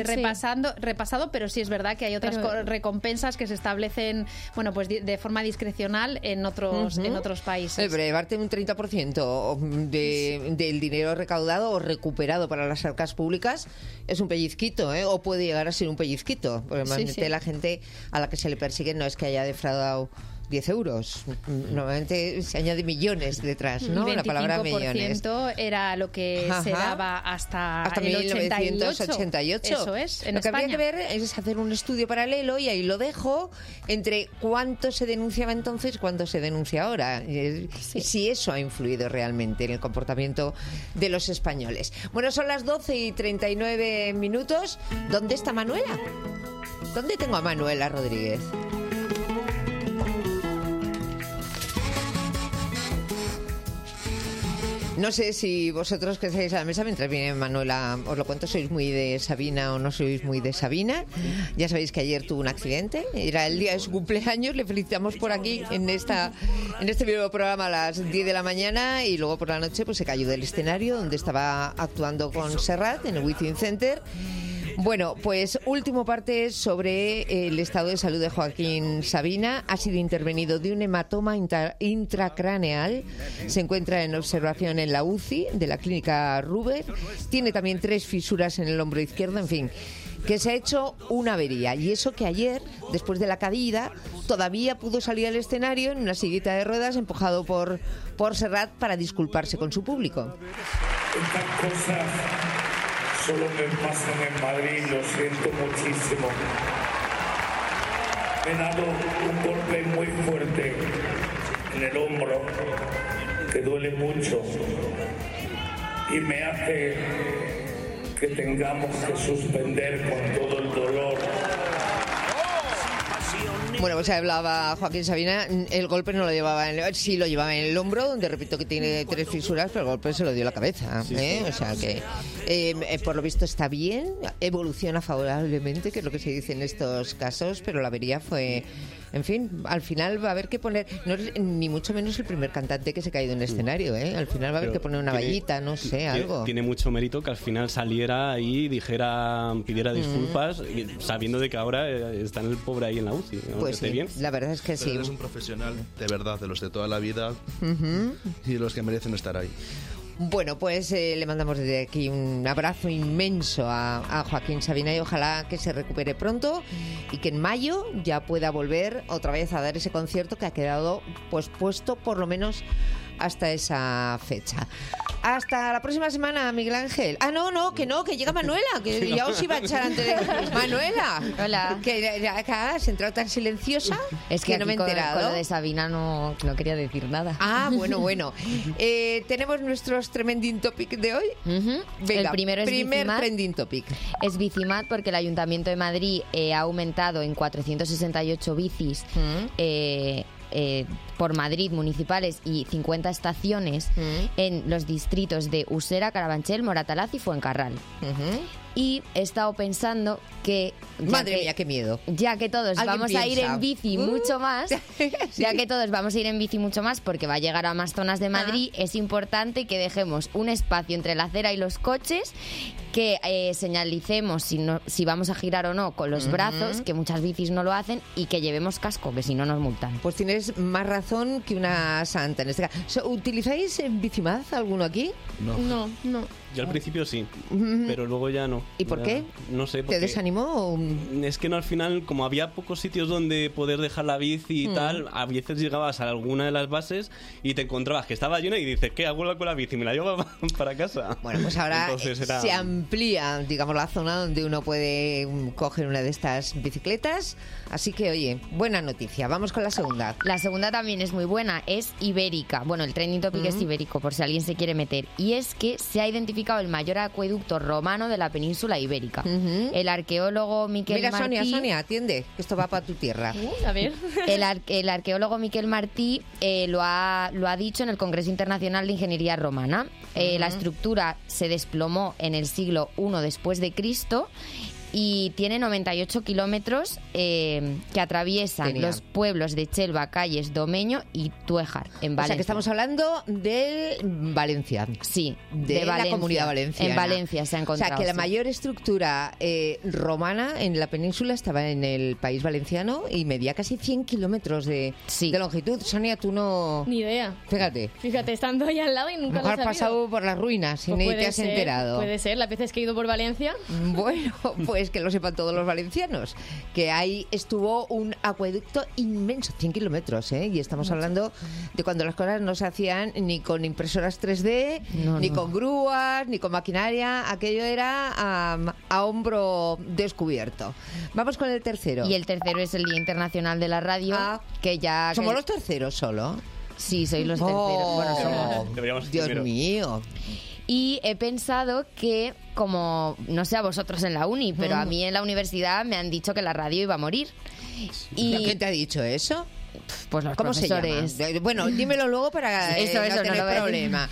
repasado, pero sí es verdad que hay otras recompensas que se establecen, bueno, pues de forma discrecional en otros países. Pero llevarte un 30% del dinero recaudado o recuperado para las arcas públicas es un pellizquito, o puede llegar a ser un pellizquito, porque normalmente la gente a la que se le persigue no es que haya defraudado 10 euros. Normalmente se añade millones detrás, ¿no? La palabra millones. 25% era lo que se daba hasta el 1988. Eso es, en Lo que España. habría que ver es hacer un estudio paralelo, y ahí lo dejo, entre cuánto se denunciaba entonces y cuánto se denuncia ahora. Si eso ha influido realmente en el comportamiento de los españoles. Bueno, son las 12:39. ¿Dónde está Manuela? ¿Dónde tengo a Manuela Rodríguez? No sé si vosotros que estáis a la mesa, mientras viene Manuela, os lo cuento, ¿sois muy de Sabina o no sois muy de Sabina? Ya sabéis que ayer tuvo un accidente, era el día de su cumpleaños, le felicitamos por aquí en este video programa a las 10 de la mañana, y luego por la noche pues se cayó del escenario donde estaba actuando con Serrat en el Within Center. Bueno, pues último parte sobre el estado de salud de Joaquín Sabina. Ha sido intervenido de un hematoma intracraneal. Se encuentra en observación en la UCI de la clínica Ruber. Tiene también 3 fisuras en el hombro izquierdo. En fin, que se ha hecho una avería. Y eso que ayer, después de la caída, todavía pudo salir al escenario en una sillita de ruedas, empujado por Serrat, para disculparse con su público. Estas cosas solo me pasan en Madrid, lo siento muchísimo. Me he dado un golpe muy fuerte en el hombro, que duele mucho, y me hace que tengamos que suspender con todo el dolor. Bueno, pues hablaba Joaquín Sabina, el golpe no lo llevaba sí lo llevaba en el hombro, donde repito que tiene 3 fisuras, pero el golpe se lo dio en la cabeza, O sea que por lo visto está bien, evoluciona favorablemente, que es lo que se dice en estos casos, pero la avería fue... En fin, al final va a haber que poner, no es ni mucho menos el primer cantante que se ha caído en el escenario, Al final va a haber que poner una vallita, no sé, algo. Tiene mucho mérito que al final saliera y pidiera disculpas, sabiendo de que ahora está el pobre ahí en la UCI. ¿No? Pues sí, bien. La verdad es que pero eres un profesional de verdad, de los de toda la vida, y de los que merecen estar ahí. Bueno, pues le mandamos desde aquí un abrazo inmenso a Joaquín Sabina, y ojalá que se recupere pronto y que en mayo ya pueda volver otra vez a dar ese concierto que ha quedado pues puesto por lo menos hasta esa fecha. Hasta la próxima semana, Miguel Ángel. Que llega Manuela, que ya os iba a echar antes de... Manuela. Hola. Que acá has entrado tan silenciosa es que no me he enterado. Con lo de Sabina no quería decir nada. Ah, bueno. Tenemos nuestros trending topic de hoy. Venga, el primero es primer Bicimat. Trending topic. Es Bicimat, porque el Ayuntamiento de Madrid ha aumentado en 468 bicis por Madrid municipales y 50 estaciones en los distritos de Usera, Carabanchel, Moratalaz y Fuencarral. Y he estado pensando que... Madre mía, qué miedo. Ya que todos vamos a ir en bici mucho más, porque va a llegar a más zonas de Madrid, es importante que dejemos un espacio entre la acera y los coches, que señalicemos si vamos a girar o no con los brazos, que muchas bicis no lo hacen, y que llevemos casco, que si no nos multan. Pues tienes más razón que una santa en este caso. ¿Utilizáis Bicimaz alguno aquí? No. Yo al principio sí, pero luego ya no. ¿Y por qué? No sé. ¿Te desanimó? Es que no, al final, como había pocos sitios donde poder dejar la bici y tal, a veces llegabas a alguna de las bases y te encontrabas que estaba llena y dices, ¿qué hago con la bici? ¿Me la llevo para casa? Bueno, pues ahora era... se amplía, digamos, la zona donde uno puede coger una de estas bicicletas. Así que, oye, buena noticia. Vamos con la segunda. La segunda también es muy buena, es ibérica. Bueno, el trending topic es ibérico, por si alguien se quiere meter. Y es que se ha identificado el mayor acueducto romano de la península ibérica. El arqueólogo Miquel Martí... Mira, Sonia, atiende, que esto va para tu tierra. A ver. El arqueólogo Miquel Martí lo ha dicho en el Congreso Internacional de Ingeniería Romana. La estructura se desplomó en el siglo I después de Cristo y tiene 98 kilómetros que atraviesan los pueblos de Chelva, Calles, Domeño y Tuéjar, en Valencia. O sea, que estamos hablando de Valencia. Sí, de la Comunidad Valenciana. En Valencia se ha encontrado. O sea, que la mayor estructura romana en la península estaba en el país valenciano y medía casi 100 kilómetros de longitud. Sonia, tú no... Ni idea. Fíjate, estando ahí al lado y nunca lo he has pasado por las ruinas y ni te has enterado. Puede ser, las veces que he ido por Valencia. Bueno, pues Pues que lo sepan todos los valencianos, que ahí estuvo un acueducto inmenso, 100 kilómetros, y estamos hablando de cuando las cosas no se hacían ni con impresoras 3D, ni con grúas, ni con maquinaria, aquello era a hombro descubierto. Vamos con el tercero. Y el tercero es el Día Internacional de la Radio, que ya... ¿Somos los terceros solo? Sí, sois los terceros. Bueno, somos... Dios mío. Y he pensado que, como, no sé a vosotros en la uni, pero a mí en la universidad me han dicho que la radio iba a morir. Y ¿quién te ha dicho eso? Pues los ¿Cómo profesores. Se llama? Bueno, dímelo luego para eso, no tener no problema.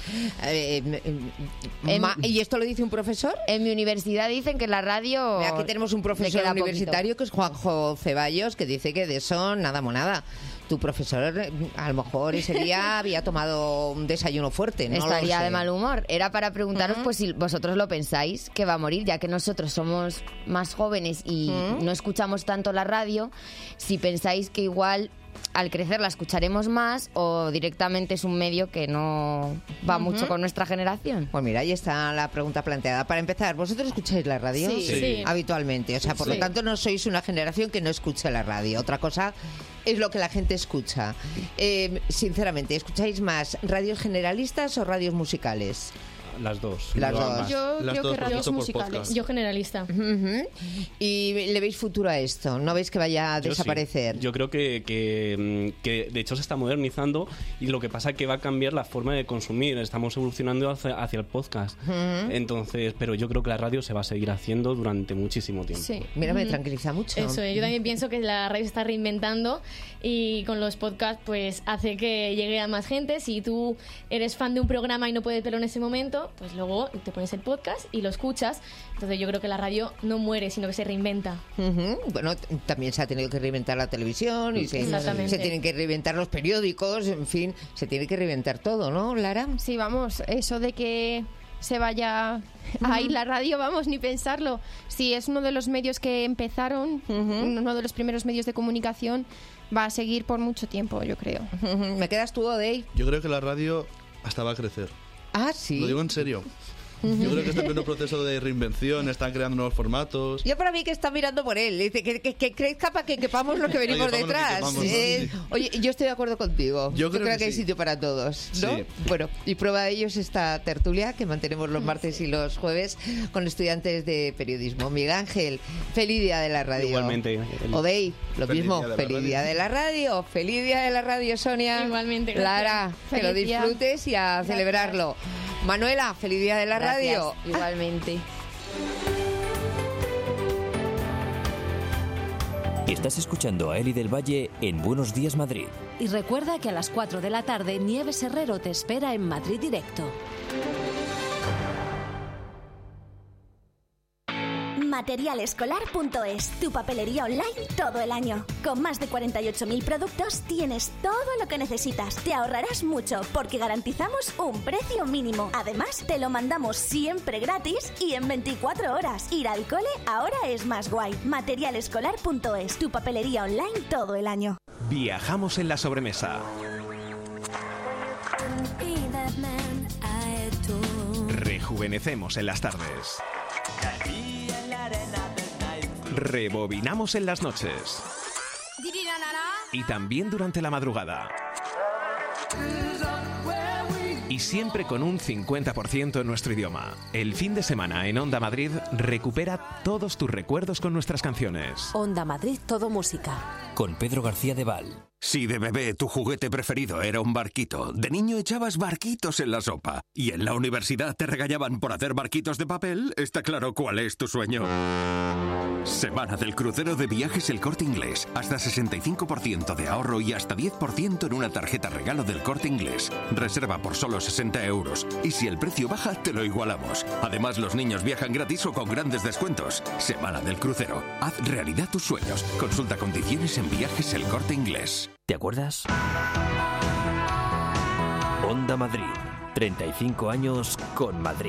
¿Y esto lo dice un profesor? En mi universidad dicen que la radio... Aquí tenemos un profesor universitario que es Juanjo Ceballos, que dice que de eso nada monada. Tu profesor a lo mejor ese día había tomado un desayuno fuerte, ¿no? Estaría de mal humor. Era para preguntaros pues si vosotros lo pensáis que va a morir, ya que nosotros somos más jóvenes y no escuchamos tanto la radio, si pensáis que igual al crecer la escucharemos más o directamente es un medio que no va mucho con nuestra generación. Pues mira, ahí está la pregunta planteada. Para empezar, ¿vosotros escucháis la radio? Sí. Habitualmente. O sea, por lo tanto no sois una generación que no escuche la radio. Otra cosa es lo que la gente escucha. Sinceramente, ¿escucháis más radios generalistas o radios musicales? Las dos. Yo creo que radios musicales. Yo generalista. ¿Y le veis futuro a esto? ¿No veis que vaya a desaparecer? Sí. Yo creo que de hecho se está modernizando y lo que pasa es que va a cambiar la forma de consumir. Estamos evolucionando hacia el podcast. Entonces, pero yo creo que la radio se va a seguir haciendo durante muchísimo tiempo. Sí. Mira, me tranquiliza mucho. Eso, yo también pienso que la radio se está reinventando y con los podcasts pues hace que llegue a más gente. Si tú eres fan de un programa y no puedes verlo en ese momento, pues luego te pones el podcast y lo escuchas. Entonces yo creo que la radio no muere, sino que se reinventa. Bueno, también se ha tenido que reinventar la televisión y se tienen que reinventar los periódicos, en fin, se tiene que reinventar todo, ¿no, Lara? Sí, vamos, eso de que se vaya a ir la radio, vamos, ni pensarlo. Sí, es uno de los medios que empezaron, uno de los primeros medios de comunicación, va a seguir por mucho tiempo, yo creo. ¿Me quedas tú, Odey? Yo creo que la radio hasta va a crecer. Ah, sí. Lo digo en serio. Yo creo que está en pleno proceso de reinvención, están creando nuevos formatos. Yo para mí que está mirando por él, dice que crezca para que quepamos los que venimos detrás. Oye, yo estoy de acuerdo contigo. Yo creo que hay sitio para todos, ¿no? Sí. Bueno, y prueba de ello es esta tertulia que mantenemos los martes y los jueves con estudiantes de periodismo. Miguel Ángel, feliz día de la radio. Igualmente. Odey, lo mismo, feliz día de la radio. Feliz día de la radio, Sonia. Igualmente, gracias. Lara, que lo disfrutes y a celebrarlo. Manuela, feliz día de la radio. Igualmente. Estás escuchando a Eli del Valle en Buenos Días Madrid. Y recuerda que a las 4 de la tarde Nieves Herrero te espera en Madrid Directo. Materialescolar.es, tu papelería online todo el año. Con más de 48.000 productos tienes todo lo que necesitas. Te ahorrarás mucho porque garantizamos un precio mínimo. Además, te lo mandamos siempre gratis y en 24 horas. Ir al cole ahora es más guay. Materialescolar.es, tu papelería online todo el año. Viajamos en la sobremesa. Rejuvenecemos en las tardes. Rebobinamos en las noches. Y también durante la madrugada. Y siempre con un 50% en nuestro idioma. El fin de semana en Onda Madrid recupera todos tus recuerdos con nuestras canciones. Onda Madrid, todo música. Con Pedro García de Val. Si de bebé tu juguete preferido era un barquito, de niño echabas barquitos en la sopa y en la universidad te regañaban por hacer barquitos de papel, está claro cuál es tu sueño. Semana del crucero de Viajes El Corte Inglés. Hasta 65% de ahorro y hasta 10% en una tarjeta regalo del Corte Inglés. Reserva por solo 60 euros y si el precio baja te lo igualamos. Además los niños viajan gratis o con grandes descuentos. Semana del crucero. Haz realidad tus sueños. Consulta condiciones en Viajes El Corte Inglés. ¿Te acuerdas? Onda Madrid. 35 años con Madrid.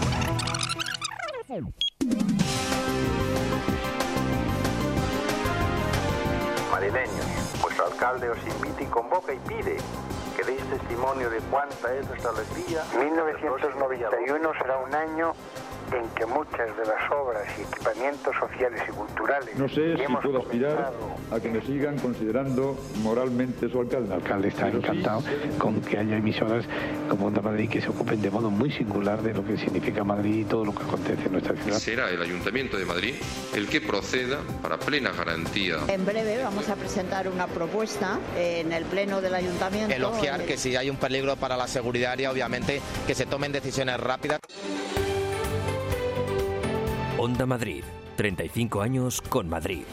Madrileños, vuestro alcalde os invita y convoca y pide que deis testimonio de cuánta es nuestra alegría. 1991 será un año en que muchas de las obras y equipamientos sociales y culturales... No sé si puedo aspirar a que me sigan considerando moralmente su alcalde. El alcalde está encantado con que haya emisoras como Onda Madrid que se ocupen de modo muy singular de lo que significa Madrid y todo lo que acontece en nuestra ciudad. Será el Ayuntamiento de Madrid el que proceda para plena garantía. En breve vamos a presentar una propuesta en el Pleno del Ayuntamiento. Elogiar que si hay un peligro para la seguridad, obviamente que se tomen decisiones rápidas. Onda Madrid, 35 años con Madrid.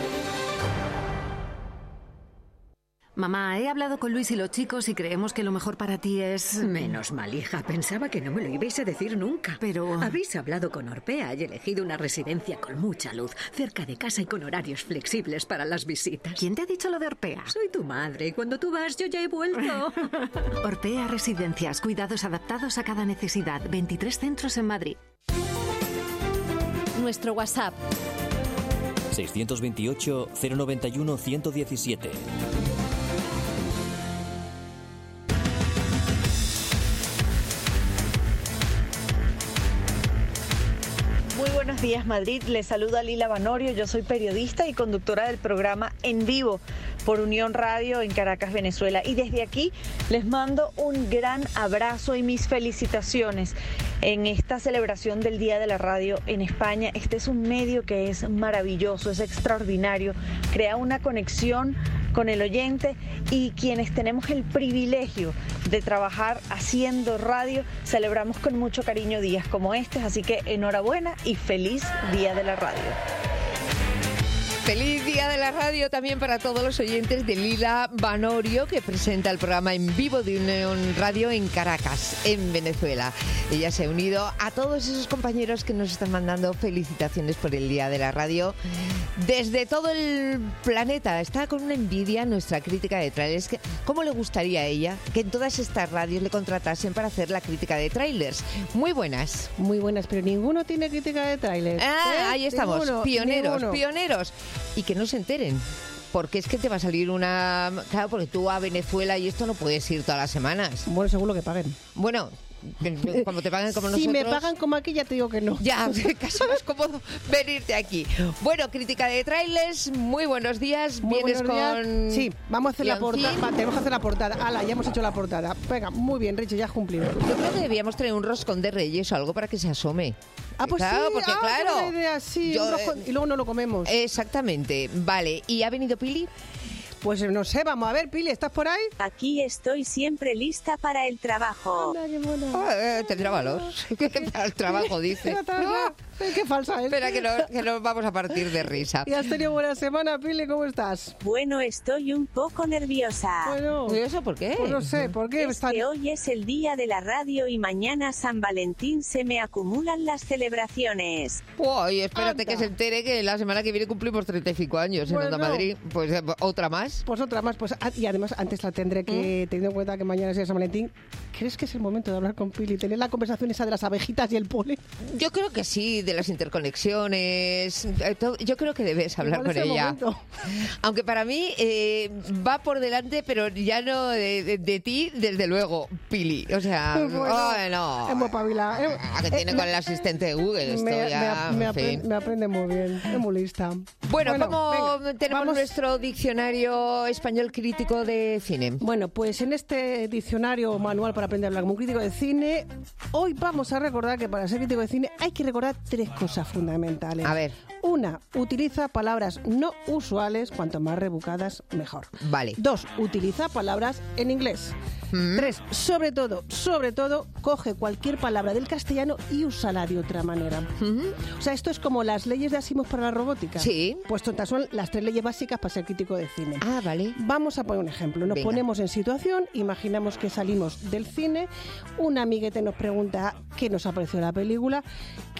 Mamá, he hablado con Luis y los chicos y creemos que lo mejor para ti es... Menos mal, hija. Pensaba que no me lo ibais a decir nunca. Pero... Habéis hablado con Orpea y elegido una residencia con mucha luz, cerca de casa y con horarios flexibles para las visitas. ¿Quién te ha dicho lo de Orpea? Soy tu madre y cuando tú vas yo ya he vuelto. Orpea Residencias, cuidados adaptados a cada necesidad. 23 centros en Madrid. Nuestro WhatsApp 628 091 117. Muy buenos días, Madrid. Les saluda Lila Banorio. Yo soy periodista y conductora del programa En Vivo por Unión Radio en Caracas, Venezuela. Y desde aquí les mando un gran abrazo y mis felicitaciones en esta celebración del Día de la Radio en España. Este es un medio que es maravilloso, es extraordinario, crea una conexión con el oyente y quienes tenemos el privilegio de trabajar haciendo radio, celebramos con mucho cariño días como este, así que enhorabuena y feliz Día de la Radio. Feliz Día de la Radio también para todos los oyentes de Lila Banorio, que presenta el programa En Vivo de Unión Radio en Caracas, en Venezuela. Ella se ha unido a todos esos compañeros que nos están mandando felicitaciones por el Día de la Radio desde todo el planeta. Está con una envidia nuestra crítica de trailers. ¿Cómo le gustaría a ella que en todas estas radios le contratasen para hacer la crítica de trailers? Muy buenas. Muy buenas, pero ninguno tiene crítica de trailers. Ahí estamos, pioneros. Y que no se enteren, porque es que te va a salir una... Claro, porque tú a Venezuela y esto no puedes ir todas las semanas. Bueno, seguro que paguen. Bueno, cuando te paguen como nosotros... Si me pagan como aquí, ya te digo que no. Ya, casi más cómodo venirte aquí. Bueno, crítica de trailers, muy buenos días. Vienes con... Sí, vamos a hacer la portada. Tenemos que hacer la portada. Hala, ya hemos hecho la portada. Venga, muy bien, Richie, ya has cumplido. Yo creo que debíamos traer un roscón de Reyes o algo para que se asome. Ah, pues claro, sí, porque claro. Buena idea, sí, y luego no lo comemos. Exactamente, vale. ¿Y ha venido Pili? Pues no sé, vamos a ver, Pili, ¿estás por ahí? Aquí estoy siempre lista para el trabajo. Anda, qué mona. Tendrá valor. Para el trabajo, dice. Qué falsa es. Espera, que nos vamos a partir de risa. ¿Y has tenido buena semana, Pili? ¿Cómo estás? Bueno, estoy un poco nerviosa. Bueno, ¿y eso por qué? Pues no sé, ¿por qué? Es que hoy es el día de la radio y mañana San Valentín se me acumulan las celebraciones. Uy, espérate que se entere que la semana que viene cumplimos 35 años en Onda Madrid. Pues otra más. Pues otra más. Y además, antes la tendré que, teniendo en cuenta que mañana es el San Valentín, ¿crees que es el momento de hablar con Pili? ¿Tener la conversación esa de las abejitas y el polen? Yo creo que sí, de las interconexiones. Yo creo que debes hablar con ella. Aunque para mí va por delante, pero ya no de ti, desde luego, Pili. O sea, bueno, es muy pavila. Que tiene con el asistente de Google. Esto me aprende muy bien, es muy lista. Bueno, ¿cómo tenemos nuestro diccionario español crítico de cine? Bueno, pues en este diccionario manual para aprender a hablar como un crítico de cine, hoy vamos a recordar que para ser crítico de cine hay que recordar 3 cosas fundamentales. A ver. Una, utiliza palabras no usuales, cuanto más rebuscadas, mejor. Vale. 2, utiliza palabras en inglés. 3, sobre todo, coge cualquier palabra del castellano y úsala de otra manera. O sea, esto es como las leyes de Asimov para la robótica. Sí. Pues estas son las 3 leyes básicas para ser crítico de cine. Ah, vale. Vamos a poner un ejemplo. Nos ponemos en situación, imaginamos que salimos del cine, un amiguete nos pregunta qué nos ha parecido la película, ¿qué podemos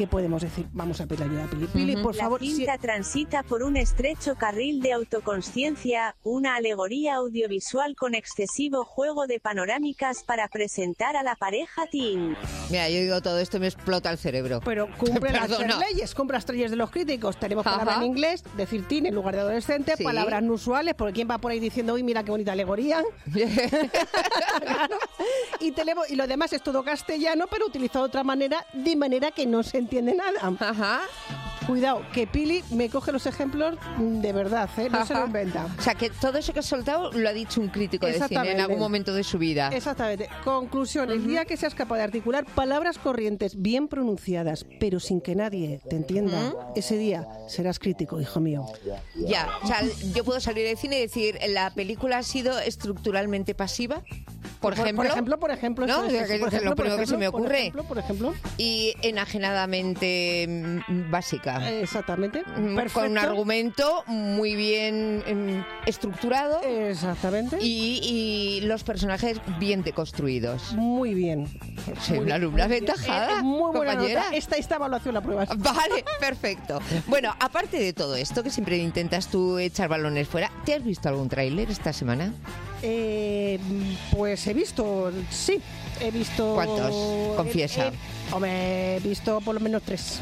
decir, vamos a pedir ayuda a Pili. Pili, por favor. La cinta transita por un estrecho carril de autoconsciencia, una alegoría audiovisual con excesivo juego de panorámicas para presentar a la pareja teen. Mira, yo digo todo esto y me explota el cerebro. Pero cumple las tres leyes, cumple las 3 leyes de los críticos. Tenemos palabra en inglés, decir teen en lugar de adolescente, palabras no usuales, porque quién va por ahí diciendo, uy, mira qué bonita alegoría. Claro. Y lo demás es todo castellano, pero utilizado de otra manera, de manera que no se entiende nada. Ajá. Cuidado, que Pili me coge los ejemplos de verdad, no se lo inventa. O sea, que todo eso que has soltado lo ha dicho un crítico de cine en algún momento de su vida. Exactamente. Conclusión, el día que seas capaz de articular palabras corrientes bien pronunciadas, pero sin que nadie te entienda, ese día serás crítico, hijo mío. Ya, o sea, yo puedo salir del cine y decir, ¿la película ha sido estructuralmente pasiva? Por ejemplo, ¿no? Es lo primero que se me ocurre. Por ejemplo. Y enajenadamente básica. Exactamente. Con un argumento muy bien estructurado. Exactamente. Y los personajes bien deconstruidos. Muy bien. Soy una alumna aventajada, muy buena compañera. Nota. Esta evaluación la pruebas. Vale, perfecto. Bueno, aparte de todo esto, que siempre intentas tú echar balones fuera, ¿te has visto algún tráiler esta semana? Pues he visto, sí. He visto... ¿Cuántos? Confiesa. Hombre, he visto por lo menos 3.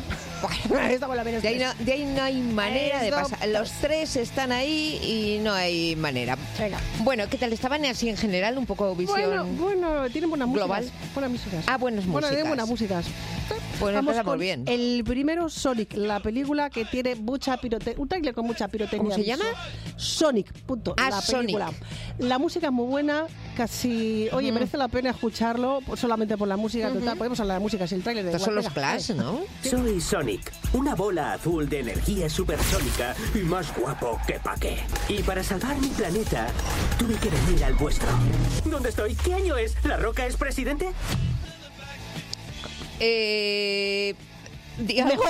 De ahí no hay manera de pasar. Los 3 están ahí y no hay manera. Venga. Bueno, ¿qué tal? ¿Estaban así en general? Un poco visión Bueno, tienen buenas músicas. global. Buenas músicas. Ah, buenas músicas. Tienen buenas músicas. Pues vamos empezamos con bien. El primero, Sonic, la película que tiene mucha pirotecnia. Un trailer con mucha pirotecnia. ¿Cómo se llama? Sonic, punto. La película. Sonic. La música es muy buena, casi... Oye, merece la pena escucharlo solamente por la música. Total, podemos hablar de música sin el trailer. Estos son los Clash, ¿no? Soy Sonic, una bola azul de energía supersónica y más guapo que pa' qué. Y para salvar mi planeta, tuve que venir al vuestro. ¿Dónde estoy? ¿Qué año es? ¿La Roca es presidente? Di algo.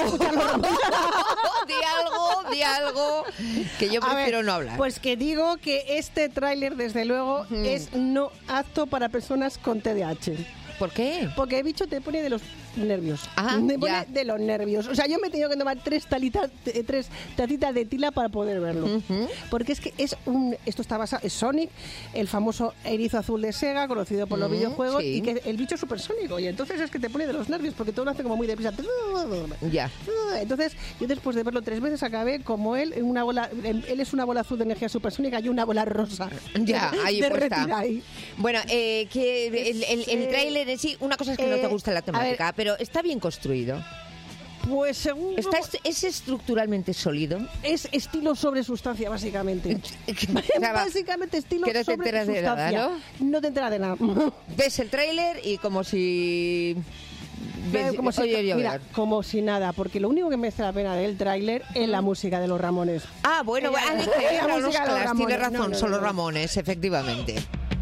Di algo que yo prefiero no hablar. Pues que digo que este tráiler, desde luego, es no apto para personas con TDAH. ¿Por qué? Porque el bicho te pone de los nervios. Me pone de los nervios. O sea, yo me he tenido que tomar 3 tacitas de tila para poder verlo. Porque es que esto está basado... Es Sonic, el famoso erizo azul de Sega, conocido por los videojuegos, y que el bicho es supersónico. Y entonces es que te pone de los nervios, porque todo lo hace como muy deprisa. Ya. Entonces, yo después de verlo 3 veces acabé como él, en una bola... Él es una bola azul de energía supersónica y una bola rosa. Ya, ahí puesta. Ahí. Bueno, que el tráiler en sí, una cosa es que no te gusta la temática, pero está bien construido. Pues según... ¿Es estructuralmente sólido? Es estilo sobre sustancia, básicamente. Básicamente estilo que no te sobre enteras sustancia. De nada, ¿no? No te enteras de nada. Ves el tráiler y como si... Como si nada, porque lo único que merece la pena del tráiler es la música de los Ramones. Ah, bueno, tiene razón, son los Ramones, efectivamente.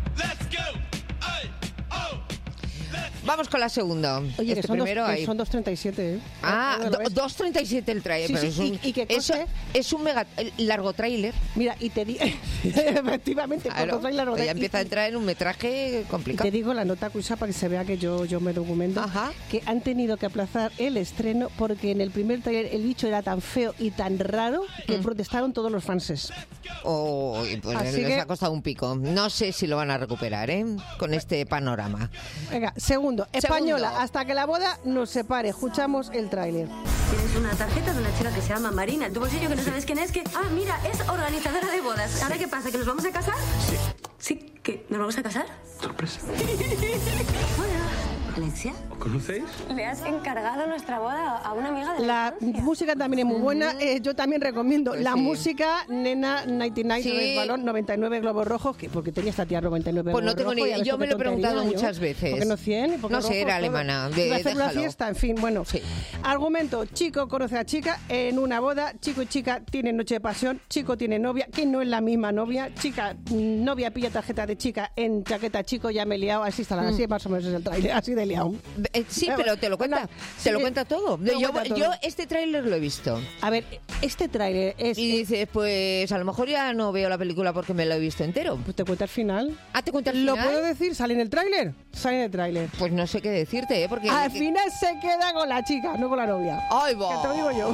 Vamos con la segunda. Oye, son 2.37, ¿eh? Ah, 2.37 el tráiler. Sí, ¿y qué cosa? Es un mega largo tráiler. Mira, y te digo... Efectivamente, claro, pues ya empieza a entrar en un metraje complicado. Y te digo la nota curiosa para que se vea que yo me documento. Ajá. Que han tenido que aplazar el estreno porque en el primer tráiler el bicho era tan feo y tan raro que protestaron todos los fanses. Pues les ha costado un pico. No sé si lo van a recuperar, con este panorama. Venga, segundo. Española, hasta que la boda nos separe. Escuchamos el tráiler. Tienes una tarjeta de una chica que se llama Marina en tu bolsillo que no sabes quién es. Mira, es organizadora de bodas. ¿Ahora qué pasa? ¿Que nos vamos a casar? Sí. ¿Sí? ¿Que nos vamos a casar? Sorpresa. Hola, Alexia. ¿Os conocéis? Le has encargado nuestra boda a una amiga de la música también es muy buena. Yo también recomiendo la música Nena 99 Red Balón 99 globos rojos, porque tenía esta tía 99 pues no tengo ni idea. Yo me lo he preguntado muchas veces. ¿Por qué no 100? No sé, era alemana. Iba a hacer una fiesta, en fin, bueno. Sí. Argumento: chico conoce a chica en una boda, chico y chica tienen noche de pasión, chico tiene novia, que no es la misma novia, novia pilla tarjeta de chica en chaqueta chico, ya me he liado, así está así más o menos es el trailer, así de liado. Sí, pero te lo cuenta. Te lo cuenta todo. Yo este tráiler lo he visto. A ver, este tráiler es... Y dices, pues a lo mejor ya no veo la película porque me lo he visto entero. Pues te cuenta el final. Ah, ¿te cuenta el final? ¿Lo puedo decir? ¿Sale en el tráiler? Sale en el tráiler. Pues no sé qué decirte, ¿eh? Porque... Al final se queda con la chica, no con la novia. ¡Ay, va! Que te lo digo yo.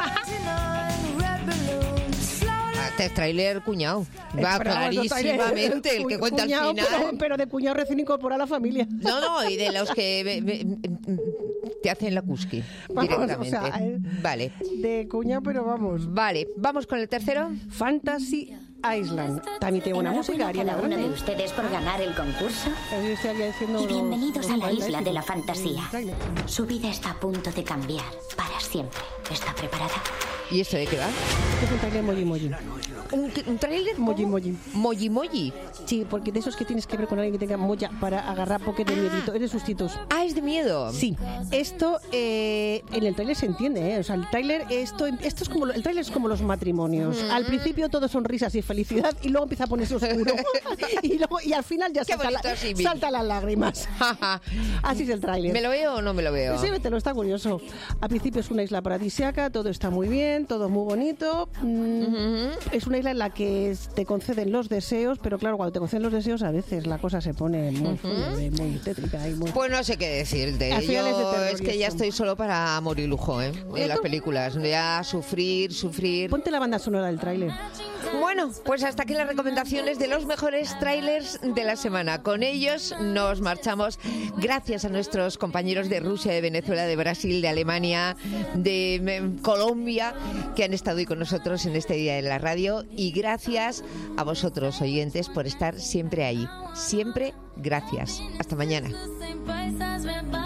Este es tráiler cuñado. Va clarísimamente el que cuenta cuñado, el final. Pero de cuñado recién incorporado a la familia. No, y de los que te hacen la cusqui directamente. O sea, vale. De cuñado, pero vamos. Vale, vamos con el tercero. Fantasy Island. También tengo una música, Ariana Cada uno Grande. de ustedes por ganar el concurso. Y bienvenidos a la isla de la fantasía. Su vida está a punto de cambiar para siempre. ¿Está preparada? ¿Y esto de qué va? Es un trailer Moji Moji. ¿Un trailer? Moji Moji. ¿Moji Moji? Sí, porque de esos que tienes que ver con alguien que tenga molla para agarrar porque de miedito. Es de sustitos. Ah, es de miedo. Sí. Esto en el tráiler se entiende, ¿eh? O sea, el tráiler, esto es como el tráiler es como los matrimonios. Al principio todo son risas y felicidad y luego empieza a ponerse oscuro. y al final ya salta las lágrimas. Así es el tráiler. ¿Me lo veo o no me lo veo? Sí, te lo está curioso. Al principio es una isla paradisíaca, todo está muy bien, todo muy bonito. Es una isla en la que te conceden los deseos, pero claro, cuando te conceden los deseos a veces la cosa se pone muy tétrica y muy... Pues no sé qué decirte. Yo es que ya estoy solo para amor y lujo, ¿eh? En las películas. Ya sufrir. Ponte la banda sonora del tráiler. Bueno, pues hasta aquí las recomendaciones de los mejores tráilers de la semana. Con ellos nos marchamos. Gracias a nuestros compañeros de Rusia, de Venezuela, de Brasil, de Alemania, de Colombia, que han estado hoy con nosotros en este día de la radio. Y gracias a vosotros, oyentes, por estar siempre ahí. Siempre gracias. Hasta mañana.